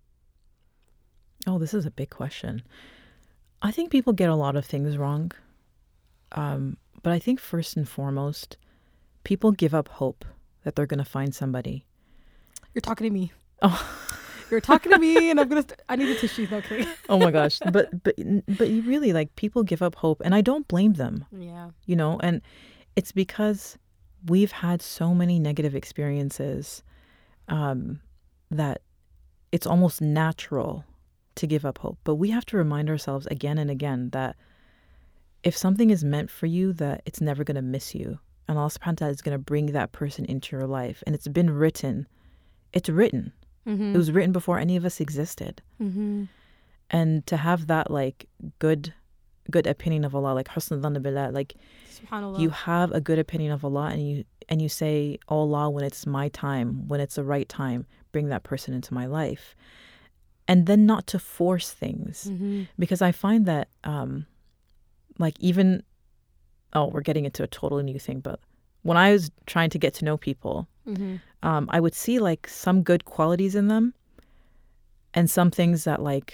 Oh, this is a big question. I think people get a lot of things wrong. Um, but I think first and foremost, people give up hope that they're going to find somebody. You're talking to me. Oh. You're talking to me, and I'm gonna. St- I need a tissue. Okay. Oh my gosh. But but but you really, like, people give up hope, and I don't blame them. Yeah. You know, and it's because we've had so many negative experiences um, that it's almost natural to give up hope. But we have to remind ourselves again and again that if something is meant for you, that it's never going to miss you. And Allah subhanahu wa ta'ala is going to bring that person into your life. And it's been written. It's written. Mm-hmm. It was written before any of us existed. Mm-hmm. And to have that, like, good good opinion of Allah, like husn dhanna billah, like, Subhanallah. you have a good opinion of Allah, and you and you say, oh Allah, when it's my time, when it's the right time, bring that person into my life. And then not to force things. Mm-hmm. Because I find that um like even oh we're getting into a totally new thing, but when I was trying to get to know people, Mm-hmm. um I would see like some good qualities in them and some things that like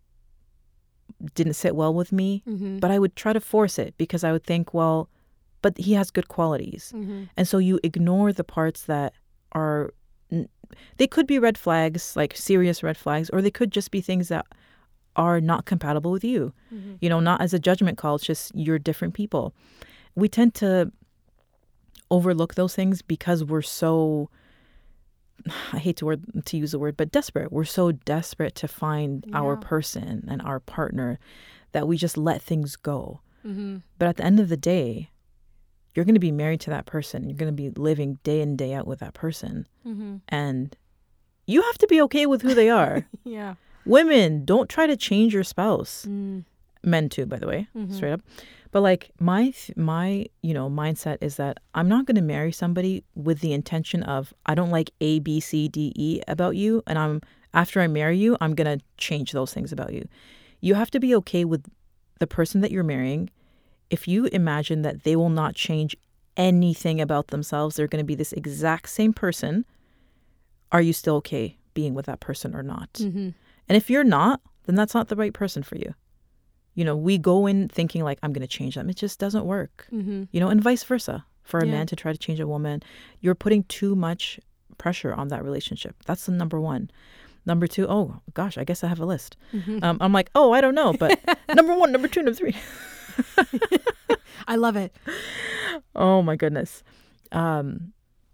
didn't sit well with me, Mm-hmm. but I would try to force it because I would think, well, but he has good qualities. Mm-hmm. And so you ignore the parts that are, they could be red flags, like serious red flags, or they could just be things that are not compatible with you. Mm-hmm. You know, not as a judgment call, it's just you're different people. We tend to overlook those things because we're so, I hate to word to use the word, but desperate. We're so desperate to find Yeah. our person and our partner that we just let things go. Mm-hmm. But at the end of the day, you're going to be married to that person. You're going to be living day in, day out with that person. Mm-hmm. And you have to be okay with who they are. Yeah. Women, don't try to change your spouse. Mm. Men too, by the way, Mhm. straight up. But like my th- my you know mindset is that I'm not going to marry somebody with the intention of I don't like A, B, C, D, E about you, and I'm after I marry you, I'm going to change those things about you. You have to be okay with the person that you're marrying. If you imagine that they will not change anything about themselves, they're going to be this exact same person, are you still okay being with that person or not? Mm-hmm. And if you're not, then that's not the right person for you. You know, we go in thinking like, I'm going to change them. It just doesn't work. Mm-hmm. You know, and vice versa. For a Yeah. man to try to change a woman, you're putting too much pressure on that relationship. That's the number one. Number two, oh, gosh, I guess I have a list. Mm-hmm. Um, I'm like, oh, I don't know. But number one, number two, number three. I love it. Oh, my goodness. Um,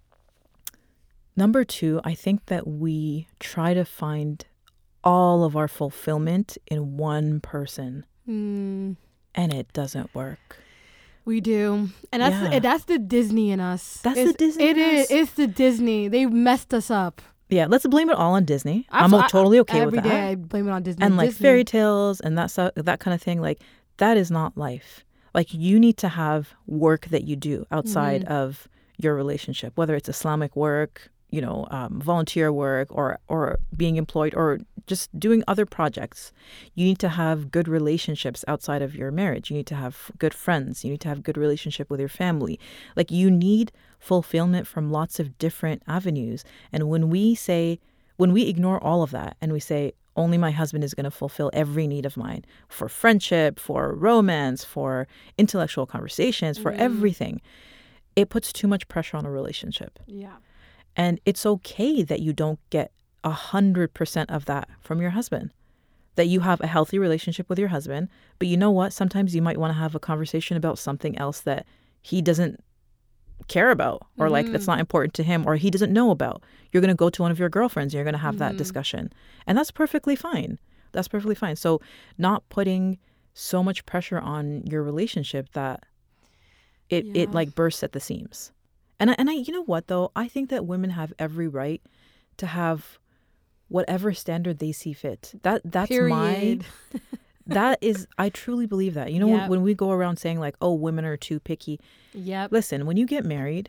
number two, I think that we try to find all of our fulfillment in one person. Mm, And it doesn't work. we do, and that's Yeah. and that's the Disney in us. That's the It's- Disney It in is. us. It's the Disney. They messed us up. Yeah, let's blame it all on Disney. I'm Absol- I- totally okay Every with that. day I blame it on Disney. And like Disney. fairy tales and that stuff, that kind of thing. Like that is not life. Like you need to have work that you do outside Mm-hmm. of your relationship, whether it's Islamic work, you know, um, volunteer work, or or being employed, or just doing other projects. You need to have good relationships outside of your marriage. You need to have good friends. You need to have good relationship with your family. Like you need fulfillment from lots of different avenues. And when we say, when we ignore all of that and we say, only my husband is going to fulfill every need of mine for friendship, for romance, for intellectual conversations, for Mm. everything, it puts too much pressure on a relationship. Yeah. And it's okay that you don't get a hundred percent of that from your husband, that you have a healthy relationship with your husband. But you know what? Sometimes you might want to have a conversation about something else that he doesn't care about, or like that's not important to him, or he doesn't know about. You're going to go to one of your girlfriends and you're going to have that discussion. And that's perfectly fine. That's perfectly fine. So not putting so much pressure on your relationship that it, Yeah. it like bursts at the seams. And I, and I, you know what though? I think that women have every right to have whatever standard they see fit. That that's my Period. that is I truly believe that. You know, when, Yep. when we go around saying like, oh, women are too picky. Yep. Listen, when you get married,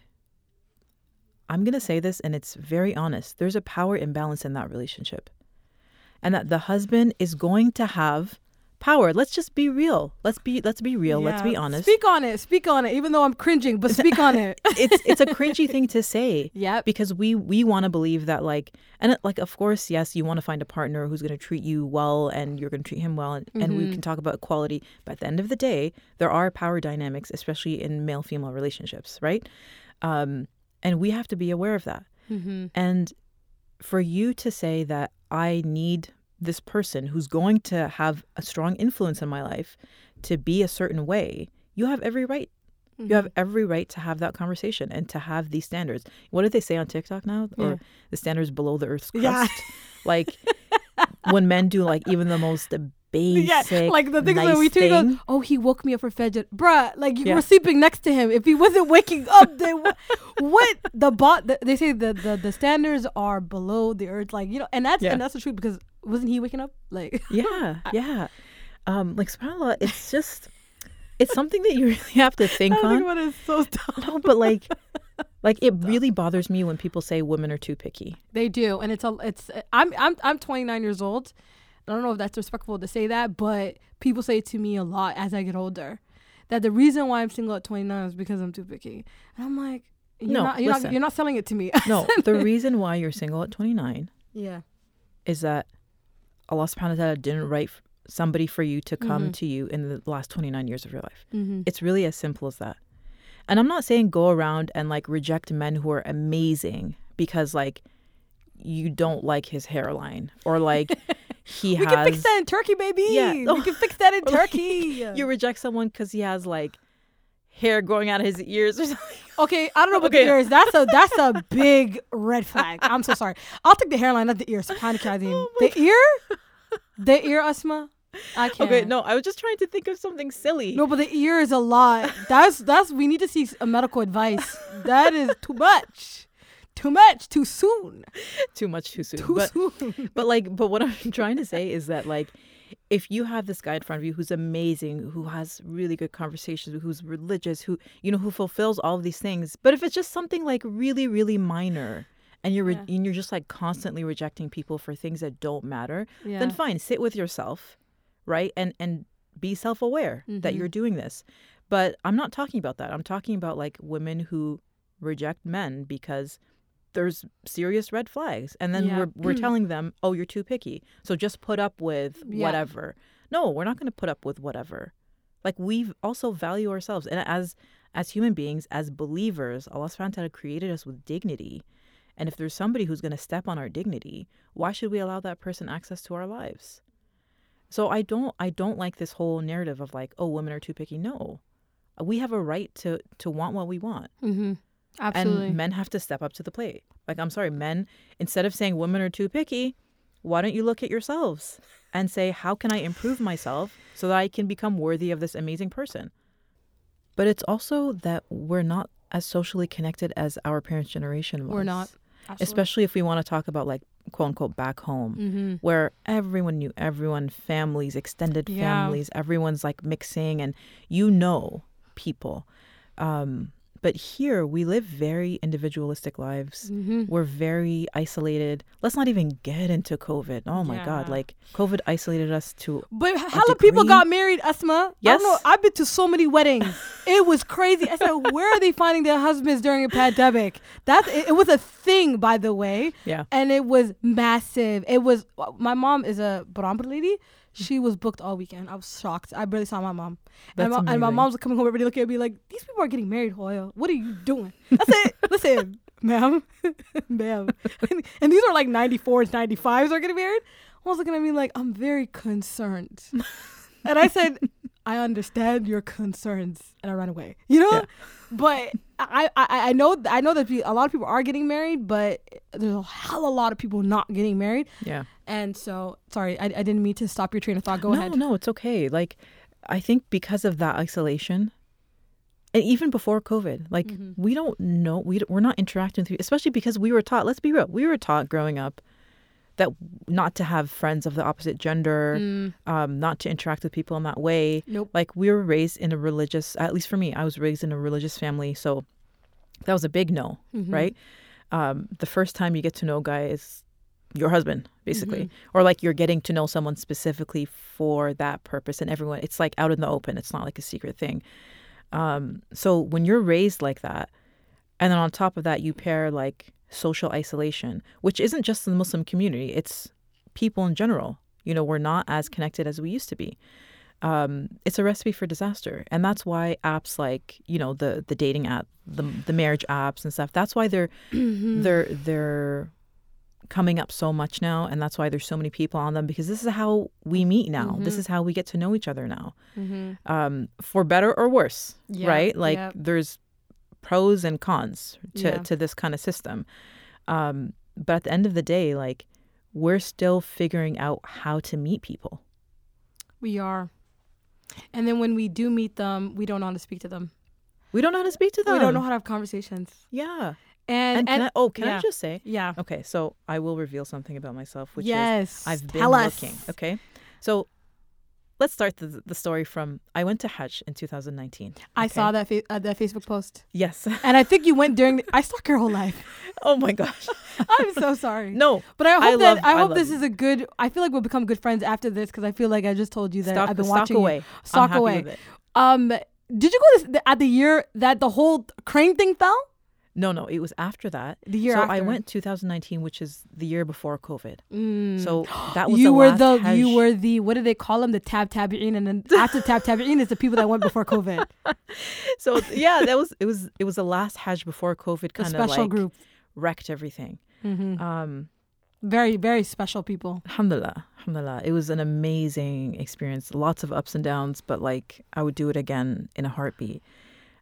I'm going to say this and it's very honest. There's a power imbalance in that relationship. And that the husband is going to have power. Let's just be real. Let's be let's be real. Let's be Yeah. honest. Speak on it. Speak on it. Even though I'm cringing, but speak on it. it's it's a cringy thing to say. Yep. Because we we want to believe that like and it, like of course yes you want to find a partner who's going to treat you well and you're going to treat him well and, and we can talk about equality, but at the end of the day there are power dynamics, especially in male female relationships, right? Um, and we have to be aware of that. Mm-hmm. And for you to say that I need this person who's going to have a strong influence in my life to be a certain way, you have every right. Mm-hmm. You have every right to have that conversation and to have these standards. What did they say on TikTok now? Yeah. Or the standards below the earth's crust? Yeah. Like when men do like even the most basic, Yeah, like the things nice that we take. thing. Goes, oh, he woke me up for Fajr, bruh. Like you Yeah. were sleeping next to him. If he wasn't waking up, then what? what the bot? The, they say the, the the standards are below the earth. Like you know, and that's Yeah. and that's the truth because wasn't he waking up? Like Yeah, yeah. Um, like subhanAllah, it's just it's something that you really have to think I on. think about it, it's so dumb. No, but like, like it really bothers me when people say women are too picky. They do, and it's a it's. I'm I'm I'm twenty-nine years old. I don't know if that's respectful to say that, but people say it to me a lot as I get older. That the reason why I'm single at twenty-nine is because I'm too picky, and I'm like, you're No, not, you're listen. not, you're not selling it to me. No, the reason why you're single at twenty-nine Yeah. is that Allah subhanahu wa ta'ala didn't write f- somebody for you to come Mhm. to you in the last twenty-nine years of your life. Mm-hmm. It's really as simple as that. And I'm not saying go around and like reject men who are amazing because like you don't like his hairline or like he We has can fix that in Turkey, baby. Yeah. We can fix that in Or, like, Turkey. you reject someone because he has like hair growing out of his ears or something. Okay, I don't know about Okay. the ears. That's a that's a big red flag. I'm so sorry. I'll take the hairline, not the ears. Subhanaka Oh the ear? The ear, Asma? I can't. Okay, no, I was just trying to think of something silly. No, but the ear is a lot. That's that's we need to see a medical advice. That is too much. Too much, too soon. Too much too soon. Too but, soon. but like, but what I'm trying to say is that like, if you have this guy in front of you who's amazing, who has really good conversations, who's religious, who, you know, who fulfills all of these things, but if it's just something like really, really minor and you're, re- Yeah. and you're just like constantly rejecting people for things that don't matter, Yeah. then fine, sit with yourself, right? And, and be self-aware that Mhm. you're doing this. But I'm not talking about that. I'm talking about like women who reject men because there's serious red flags. And then Yeah. we're we're telling them, oh, you're too picky. So just put up with Yeah. whatever. No, we're not going to put up with whatever. Like we also value ourselves. And as as human beings, as believers, Allah subhanahu wa ta'ala created us with dignity. And if there's somebody who's going to step on our dignity, why should we allow that person access to our lives? So I don't I don't like this whole narrative of like, oh, women are too picky. No. We have a right to to want what we want. Mm-hmm. Absolutely. And men have to step up to the plate. Like, I'm sorry, men, instead of saying women are too picky, why don't you look at yourselves and say, how can I improve myself so that I can become worthy of this amazing person? But it's also that we're not as socially connected as our parents' generation was. We're not. Absolutely. Especially if we want to talk about like, quote unquote, back home, Mm-hmm. where everyone knew everyone, families, extended Yeah. families, everyone's like mixing and you know people. Um, but here we live very individualistic lives. Mm-hmm. We're very isolated. Let's not even get into COVID. Oh my God. Yeah. Like COVID isolated us to, But hella people degree. got married, Asma. Yes. I don't know. I've been to so many weddings. It was crazy. I said, where are they finding their husbands during a pandemic? That it, it was a thing, by the way. yeah. And it was massive. It was, my mom is a Brahmin lady. She was booked all weekend. I was shocked. I barely saw my mom. And, That's my, and my amazing. mom was coming home every day looking at me like, these people are getting married, Hoya. What are you doing? I said, listen, ma'am, ma'am. And these are like ninety-fours, ninety-fives are getting married. I was looking at me like, I'm very concerned. And I said, I understand your concerns. And I ran away. You know? Yeah. But I, I, I know I know that a lot of people are getting married, but there's a hell of a lot of people not getting married. Yeah. And so, sorry, I, I didn't mean to stop your train of thought. Go no, ahead. No, it's okay. Like, I think because of that isolation, and even before COVID, like Mhm. we don't know, we, we're not interacting with people, especially because we were taught, let's be real, we were taught growing up that not to have friends of the opposite gender, Mm, um, not to interact with people in that way. nope. Like we were raised in a religious, at least for me, I was raised in a religious family. So that was a big no, Mhm. right? Um, the first time you get to know a guy is your husband, basically. Mhm. Or like you're getting to know someone specifically for that purpose. And everyone, it's like out in the open. It's not like a secret thing. Um, so when you're raised like that, and then on top of that, you pair like social isolation, which isn't just the Muslim community, it's people in general. You know, we're not as connected as we used to be. Um, it's a recipe for disaster. And that's why apps like, you know, the the dating app, the the marriage apps and stuff, that's why they're Mhm. they're they're coming up so much now, and that's why there's so many people on them, because this is how we meet now. This Mhm. is how we get to know each other now. Mhm. Um, for better or worse, Yeah, right? Like yeah. there's pros and cons to, Yeah. to this kind of system. Um, but at the end of the day, like we're still figuring out how to meet people. We are. And then when we do meet them, we don't know how to speak to them. We don't know how to speak to them. We don't know how to have conversations. Yeah. And, And, can and I, oh, can yeah. I just say? yeah. Okay, so I will reveal something about myself, which Yes. is I've been Tell us. looking. Okay, so let's start the the story from I went to Hajj in two thousand nineteen. I okay? saw that fa- uh, that Facebook post. Yes. And I think you went during the, I stalk your whole life. Oh my gosh. I'm so sorry. No. But I hope I that love- I I hope love this you. is a good. I feel like we'll become good friends after this because I feel like I just told you that Stalk, I've been stalk watching away. you. Stalk I'm happy away. with it. Um, did you go this, at the year that the whole crane thing fell? No, no, it was after that. The year so after. I went two thousand nineteen, which is the year before COVID. Mm. So that was you the were last the Hajj. you were the what do they call them, the tab tabi'in, and then after tab tabi'in is the people that went before COVID. So yeah, that was it was it was the last Hajj before COVID The kind of special like group. wrecked everything. hmm Um Very very special people. Alhamdulillah, alhamdulillah. It was an amazing experience. Lots of ups and downs, but like I would do it again in a heartbeat.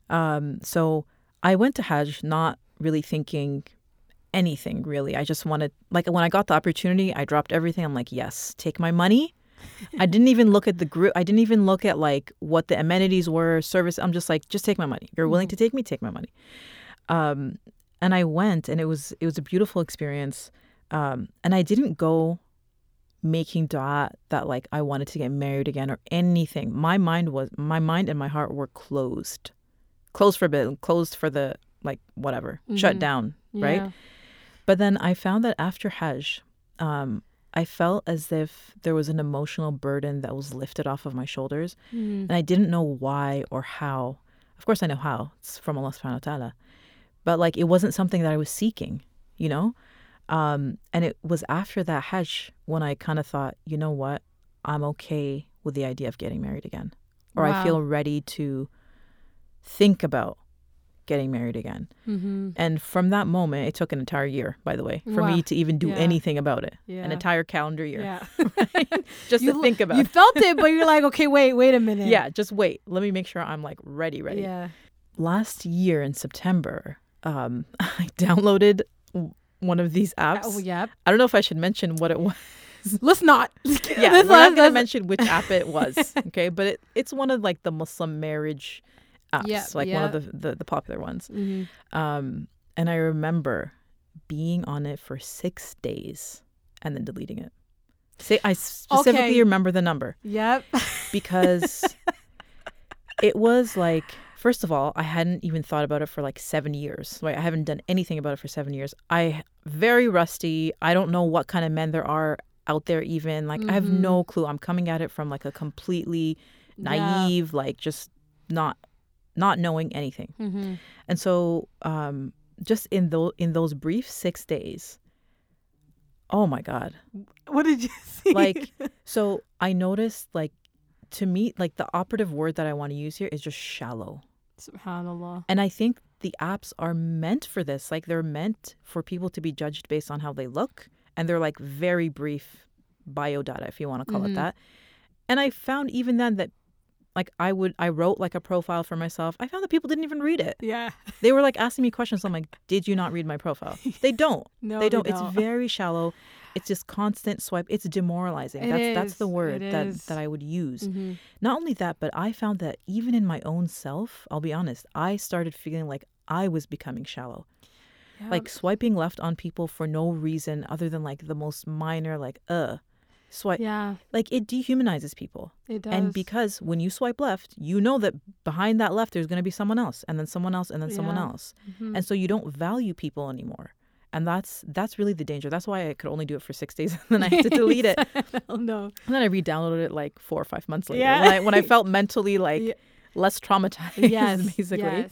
Um, so I went to Hajj not really thinking anything really. I just wanted, like when I got the opportunity, I dropped everything. I'm like, yes, take my money. I didn't even look at the group. I didn't even look at like what the amenities were, service. I'm just like, just take my money. You're willing Mm-hmm. to take me, take my money. Um, and I went, and it was it was a beautiful experience. Um, and I didn't go making dua that like I wanted to get married again or anything. My mind was my mind and my heart were closed, closed for a bit, closed for the like whatever, shut Mhm. down, Yeah. right? But then I found that after Hajj, um, I felt as if there was an emotional burden that was lifted off of my shoulders, Mm. and I didn't know why or how. Of course, I know how. It's from Allah Subhanahu wa Taala, but like it wasn't something that I was seeking, you know. Um, and it was after that Hajj when I kind of thought, you know what, I'm okay with the idea of getting married again, or I Wow. feel ready to think about getting married again. Mm-hmm. And from that moment, it took an entire year, by the way, for Wow. me to even do Yeah. anything about it. Yeah. An entire calendar year, Yeah. just You to l- think about You it. felt it, but you're like, okay, wait, wait a minute. Yeah, just wait. Let me make sure I'm like ready, ready. Yeah. Last year in September, um, I downloaded w- one of these apps. Oh, yep. I don't know if I should mention what it was. Let's not. Yeah, This we're was- not going to that's- mention which app it was, okay? But it, it's one of like the Muslim marriage apps, Yeah, like one of yeah. the, the, the popular ones. Mhm. Um, and I remember being on it for six days and then deleting it. Say, I specifically Okay. remember the number Yep. because it was like, first of all, I hadn't even thought about it for like seven years. Right? I haven't done anything about it for seven years. I very rusty. I don't know what kind of men there are out there even. Like I have Mhm. no clue. I'm coming at it from like a completely Yeah. naive, like just not not knowing anything. Mm-hmm. And so um just in those in those brief six days, oh my God. What did you see? Like, so I noticed, like, to me, like the operative word that I want to use here is just shallow. Subhanallah. And I think the apps are meant for this. Like, they're meant for people to be judged based on how they look. And they're like very brief biodata, if you want to call Mhm. it that. And I found even then that, like, I would, I wrote like a profile for myself. I found that people didn't even read it. Yeah. They were like asking me questions. I'm like, did you not read my profile? They don't. No, they don't. It's very shallow. It's just constant swipe. It's demoralizing. It that's that's is. the word It that, is. that I would use. Mm-hmm. Not only that, but I found that even in my own self, I'll be honest, I started feeling like I was becoming shallow. Like swiping left on people for no reason other than like the most minor, like, uh, swipe. yeah, Like it dehumanizes people. it does. And because when you swipe left, you know that behind that left, there's going to be someone else and then someone else and then someone Yeah. else. Mhm. And so you don't value people anymore. And that's that's really the danger. That's why I could only do it for six days and then I had to delete it. Oh no. And then I re-downloaded it like four or five months later Yeah. when I when I felt mentally like Yeah. less traumatized, Yes. basically. Yes.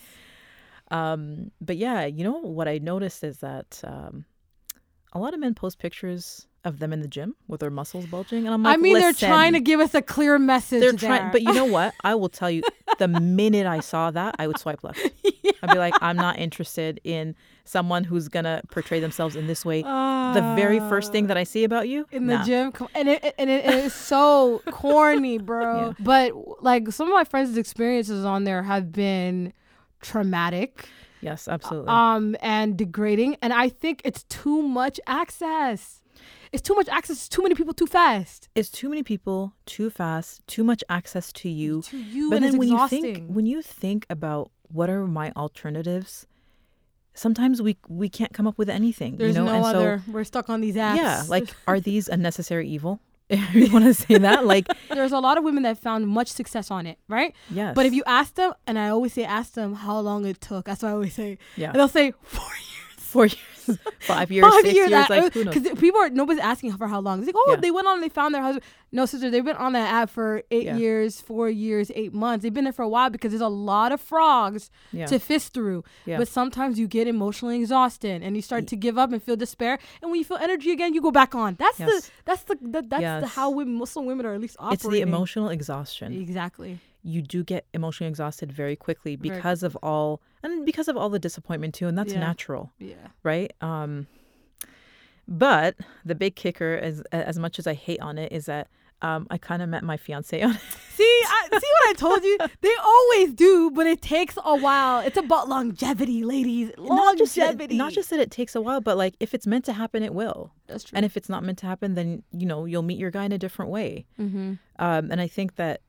Um, but yeah, you know what I noticed is that um, a lot of men post pictures of them in the gym with their muscles bulging, and I'm like, I mean, they're "Listen, trying to give us a clear message. They're there. trying, but you know what? I will tell you, the minute I saw that, I would swipe left. Yeah. I'd be like, I'm not interested in someone who's gonna portray themselves in this way. the very first thing that I see about you, in the nah. gym, come- and it and it, it is so corny, bro. Yeah. But like some of my friends' experiences on there have been traumatic, Yes, absolutely. um, and degrading, and I think it's too much access. It's too much access. It's too many people too fast. It's too many people, too fast, too much access to you. To you, But and then it's when exhausting. you think when you think about what are my alternatives, sometimes we we can't come up with anything. There's you know, no and other. We're stuck on these so apps. yeah, like are these a necessary evil? If you want to say that, like there's a lot of women that found much success on it, right? yes, But if you ask them, and I always say, ask them how long it took. That's what I always say. yeah, And they'll say four years. four years, five years, Five six years, years, like who knows? because people are nobody's asking for how long. It's like, oh, Yeah. they went on and they found their husband. No, sister, they've been on that app for eight Yeah. years, four years, eight months. They've been there for a while because there's a lot of frogs Yeah, to fist through. yeah, But sometimes you get emotionally exhausted and you start to give up and feel despair. And when you feel energy again, you go back on. That's Yes. the that's the, the that's the Yes. how women, Muslim women are at least operating. it's the emotional exhaustion. Exactly. You do get emotionally exhausted very quickly Very because of all and because of all the disappointment too, and that's Yeah. natural. Yeah. Right? Um, but the big kicker, as as much as I hate on it, is that Um, I kind of met my fiance on it. See, I, see what I told you? They always do, but it takes a while. It's about longevity, ladies. Not just, that, Longevity. not just that it takes a while, but like if it's meant to happen, it will. That's true. And if it's not meant to happen, then, you know, you'll meet your guy in a different way. Mm-hmm. Um, and I think that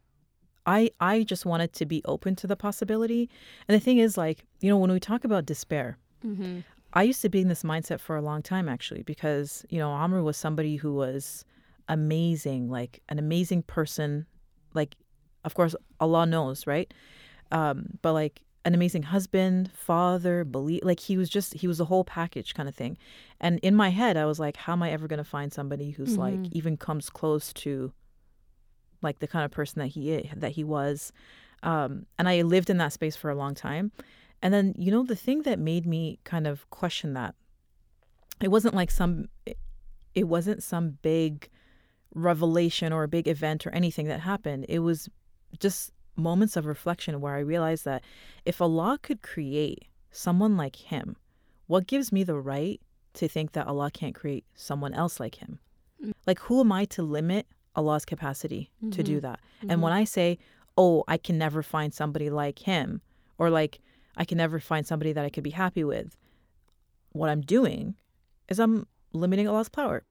I I just wanted to be open to the possibility. And the thing is, like, you know, when we talk about despair, Mm-hmm. I used to be in this mindset for a long time, actually, because, you know, Amr was somebody who was amazing, like an amazing person. Like, of course, Allah knows, right? Um, but like an amazing husband, father, believe, like he was just, he was a whole package kind of thing. And in my head, I was like, how am I ever going to find somebody who's Mm-hmm. like even comes close to like the kind of person that he is, that he was. Um, and I lived in that space for a long time. And then, you know, the thing that made me kind of question that, it wasn't like some, it, it wasn't some big revelation or a big event or anything that happened. It was just moments of reflection where I realized that if Allah could create someone like him, what gives me the right to think that Allah can't create someone else like him? Mm. Like, who am I to limit Allah's capacity Mm-hmm. to do that? Mm-hmm. And when I say, oh, I can never find somebody like him, or like, I can never find somebody that I could be happy with, what I'm doing is I'm limiting Allah's power.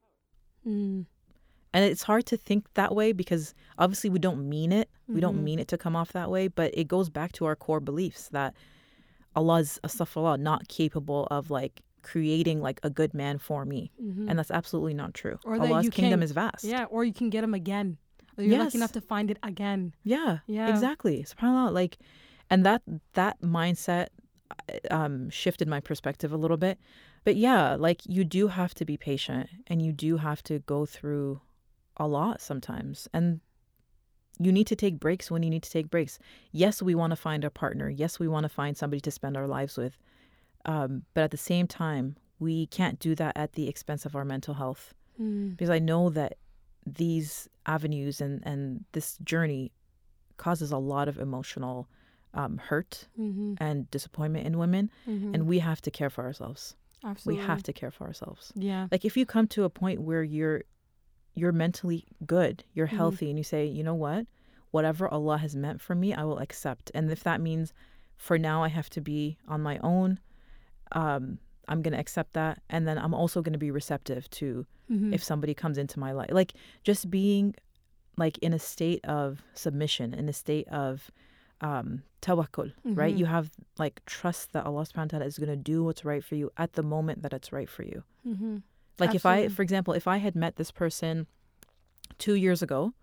Mm. And it's hard to think that way because obviously we don't mean it. We don't Mhm. mean it to come off that way, but it goes back to our core beliefs that Allah is, astaghfirullah, not capable of like creating like a good man for me. Mhm. And that's absolutely not true. Or that Allah's you kingdom can- is vast. Yeah, or you can get them again. Or you're Yes. lucky enough to find it again. Yeah, Yeah. exactly. SubhanAllah, like, and that that mindset um, shifted my perspective a little bit. But yeah, like you do have to be patient, and you do have to go through a lot sometimes, and you need to take breaks when you need to take breaks. Yes, we want to find a partner. Yes, we want to find somebody to spend our lives with. Um, but at the same time, we can't do that at the expense of our mental health, Mm. because I know that these avenues and, and this journey causes a lot of emotional um, hurt Mm-hmm. and disappointment in women. Mm-hmm. And we have to care for ourselves. Absolutely. We have to care for ourselves. Yeah. Like if you come to a point where you're you're mentally good, you're Mhm. healthy, and you say, you know what, whatever Allah has meant for me, I will accept. And if that means for now I have to be on my own, um, I'm going to accept that. And then I'm also going to be receptive to Mm-hmm. if somebody comes into my life. Like just being like in a state of submission, in a state of um, tawakkul, right? Mhm. You have like trust that Allah subhanahu wa ta'ala is going to do what's right for you at the moment that it's right for you. Mm-hmm. Like if I, Absolutely. for example, if I had met this person two years ago,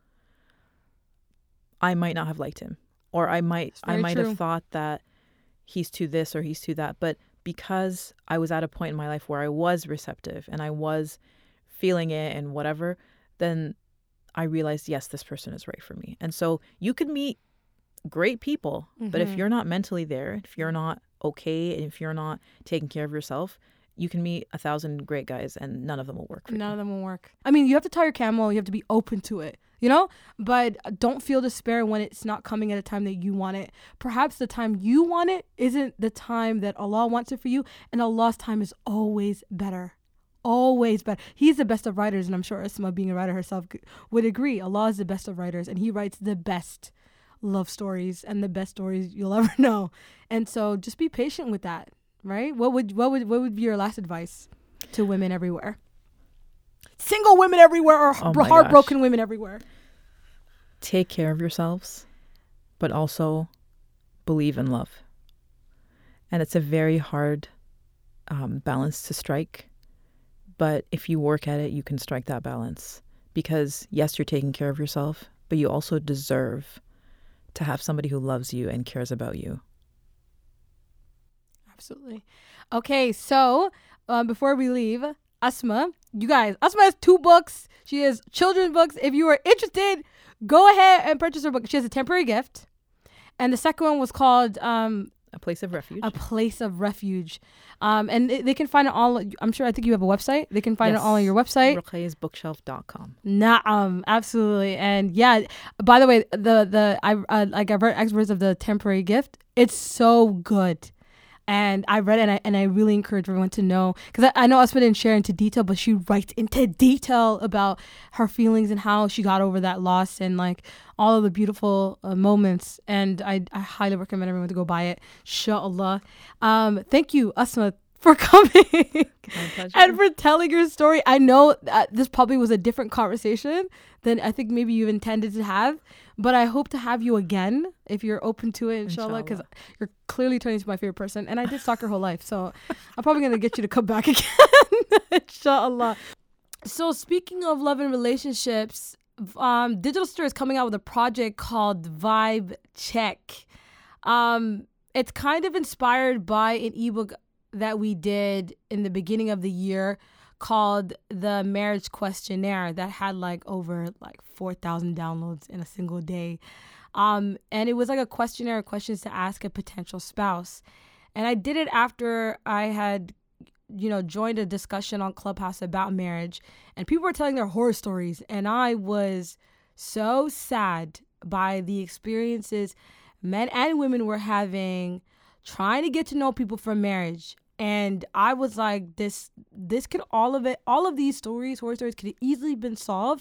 I might not have liked him, or I might, It's I very might true. have thought that he's too this or he's too that. But because I was at a point in my life where I was receptive and I was feeling it and whatever, then I realized, yes, this person is right for me. And so you could meet great people, but if Mhm. you're not mentally there, if you're not okay, and if you're not taking care of yourself, you can meet a thousand great guys and none of them will work for None you. of them will work. I mean, you have to tie your camel. You have to be open to it, you know? But don't feel despair when it's not coming at a time that you want it. Perhaps the time you want it isn't the time that Allah wants it for you. And Allah's time is always better. Always better. He's the best of writers. And I'm sure Asma, being a writer herself, c- would agree. Allah is the best of writers. And he writes the best love stories and the best stories you'll ever know. And so just be patient with that. Right? What would what would what would be your last advice to women everywhere? Single women everywhere, or Oh my heartbroken women everywhere. Take care of yourselves, but also believe in love. And it's a very hard um, balance to strike. But if you work at it, you can strike that balance. Because yes, you're taking care of yourself, but you also deserve to have somebody who loves you and cares about you. Absolutely. Okay, so uh, before we leave, Asma, you guys, Asma has two books. She has children's books. If you are interested, go ahead and purchase her book. She has A Temporary Gift. And the second one was called um, A Place of Refuge. A Place of Refuge. Um, and they, they can find it all. I'm sure, I think you have a website. They can find Yes. it all on your website. Ruqayyahs bookshelf dot com. Naam, absolutely. And yeah, by the way, the the I uh, like I've read experts of The Temporary Gift. It's so good. And I read it and I, and I really encourage everyone to know, because I, I know Asma didn't share into detail, but she writes into detail about her feelings and how she got over that loss and like all of the beautiful uh, moments. And I, I highly recommend everyone to go buy it. Inshallah. Um, thank you, Asma, for coming and for telling your story. I know that this probably was a different conversation than I think maybe you intended to have, but I hope to have you again if you're open to it, inshallah, because you're clearly turning to my favorite person, and I did stalk your whole life, so I'm probably going to get you to come back again, inshallah. So speaking of love and relationships, um, Digital Sister is coming out with a project called Vibe Check. Um, it's kind of inspired by an ebook that we did in the beginning of the year called the Marriage Questionnaire that had like over like four thousand downloads in a single day. Um, and it was like a questionnaire of questions to ask a potential spouse. And I did it after I had, you know, joined a discussion on Clubhouse about marriage, and people were telling their horror stories. And I was so sad by the experiences men and women were having trying to get to know people for marriage. And I was like, this, this could all of it, all of these stories, horror stories could easily been solved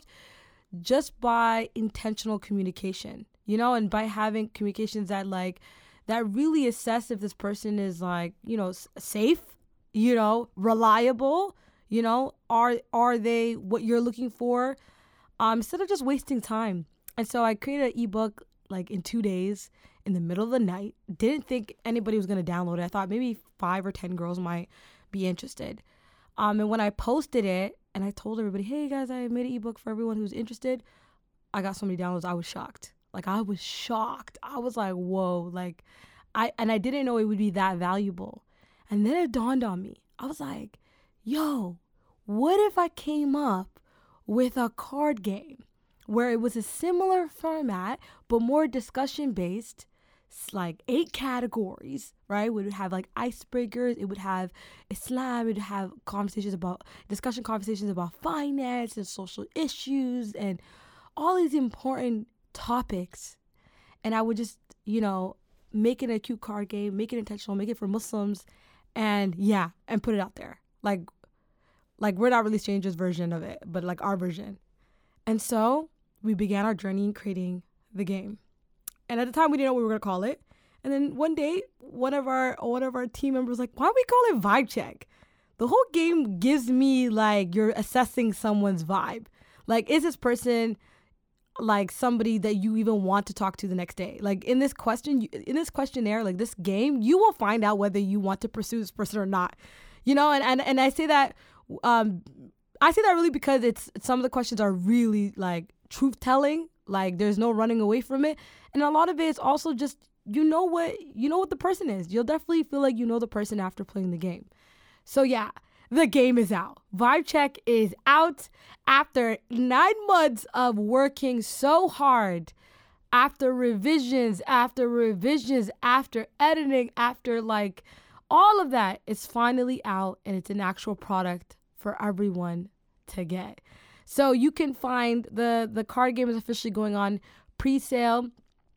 just by intentional communication, you know, and by having communications that like, that really assess if this person is like, you know, s- safe, you know, reliable, you know, are, are they what you're looking for? Um, instead of just wasting time. And so I created an ebook like in two days in the middle of the night. Didn't think anybody was going to download it. I thought maybe five or ten girls might be interested. Um, and when I posted it and I told everybody, hey guys, I made an ebook for everyone who's interested, I got so many downloads. I was shocked. Like I was shocked. I was like, whoa, like I, and I didn't know it would be that valuable. And then it dawned on me. I was like, yo, what if I came up with a card game where it was a similar format, but more discussion based, like eight categories, right? It would have like icebreakers. It would have Islam. It would have conversations about, discussion conversations about finance and social issues and all these important topics. And I would just, you know, make it a cute card game, make it intentional, make it for Muslims, and yeah, and put it out there. Like, like we're not really strangers version of it, but like our version. And so we began our journey in creating the game. And at the time, we didn't know what we were going to call it. And then one day, one of our one of our team members was like, why don't we call it Vibe Check? The whole game gives me like you're assessing someone's vibe. Like, is this person like somebody that you even want to talk to the next day? Like in this question, in this questionnaire, like this game, you will find out whether you want to pursue this person or not. You know, and, and, and I say that, um, I say that really because it's some of the questions are really like truth telling. Like there's no running away from it. And a lot of it is also just, you know what, you know what the person is. You'll definitely feel like you know the person after playing the game. So yeah, the game is out. Vibe Check is out after nine months of working so hard, after revisions, after revisions, after editing, after like all of that. It's finally out and it's an actual product for everyone to get. So you can find the, the card game is officially going on pre-sale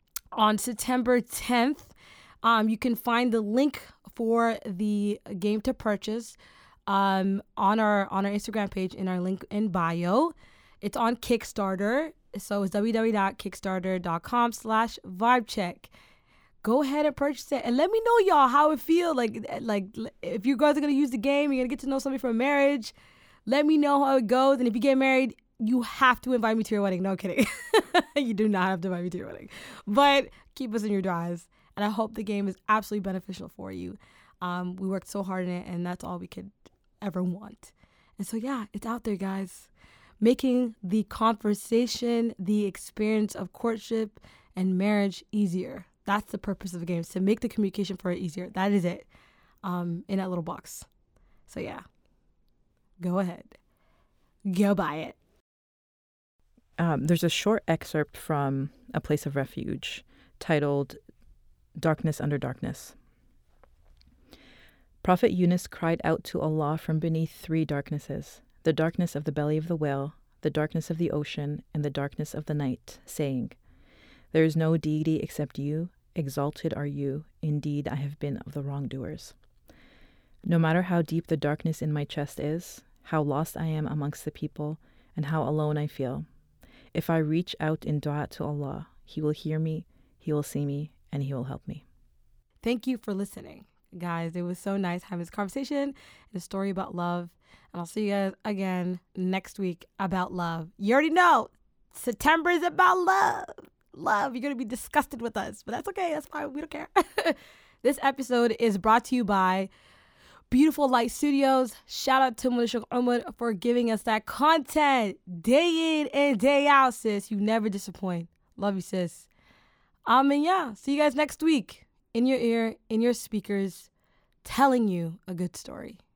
on September tenth. Um, you can find the link for the game to purchase um, on our on our Instagram page in our link in bio. It's on Kickstarter. So it's www.kickstarter.com slash vibecheck. Go ahead and purchase it and let me know, y'all, how it feels. Like, like if you guys are going to use the game, you're going to get to know somebody from marriage. Let me know how it goes. And if you get married, you have to invite me to your wedding. No kidding. You do not have to invite me to your wedding. But keep us in your drives. And I hope the game is absolutely beneficial for you. Um, we worked so hard in it, and that's all we could ever want. And so, yeah, it's out there, guys. Making the conversation, the experience of courtship and marriage easier. That's the purpose of the game, is to make the communication for it easier. That is it, um, in that little box. So, yeah. Go ahead. Go buy it. Um, there's a short excerpt from A Place of Refuge titled Darkness Under Darkness. Prophet Yunus cried out to Allah from beneath three darknesses, the darkness of the belly of the whale, the darkness of the ocean, and the darkness of the night, saying, There is no deity except you, exalted are you, indeed I have been of the wrongdoers. No matter how deep the darkness in my chest is, how lost I am amongst the people, and how alone I feel, if I reach out in dua to Allah, He will hear me, He will see me, and He will help me. Thank you for listening, guys. It was so nice having this conversation and a story about love. And I'll see you guys again next week about love. You already know September is about love. Love. You're going to be disgusted with us, but that's okay. That's fine. We don't care. This episode is brought to you by Beautiful Light Studios. Shout out to Manisha Ahmed for giving us that content day in and day out, sis. You never disappoint. Love you, sis. Um, and yeah, see you guys next week in your ear, in your speakers, telling you a good story.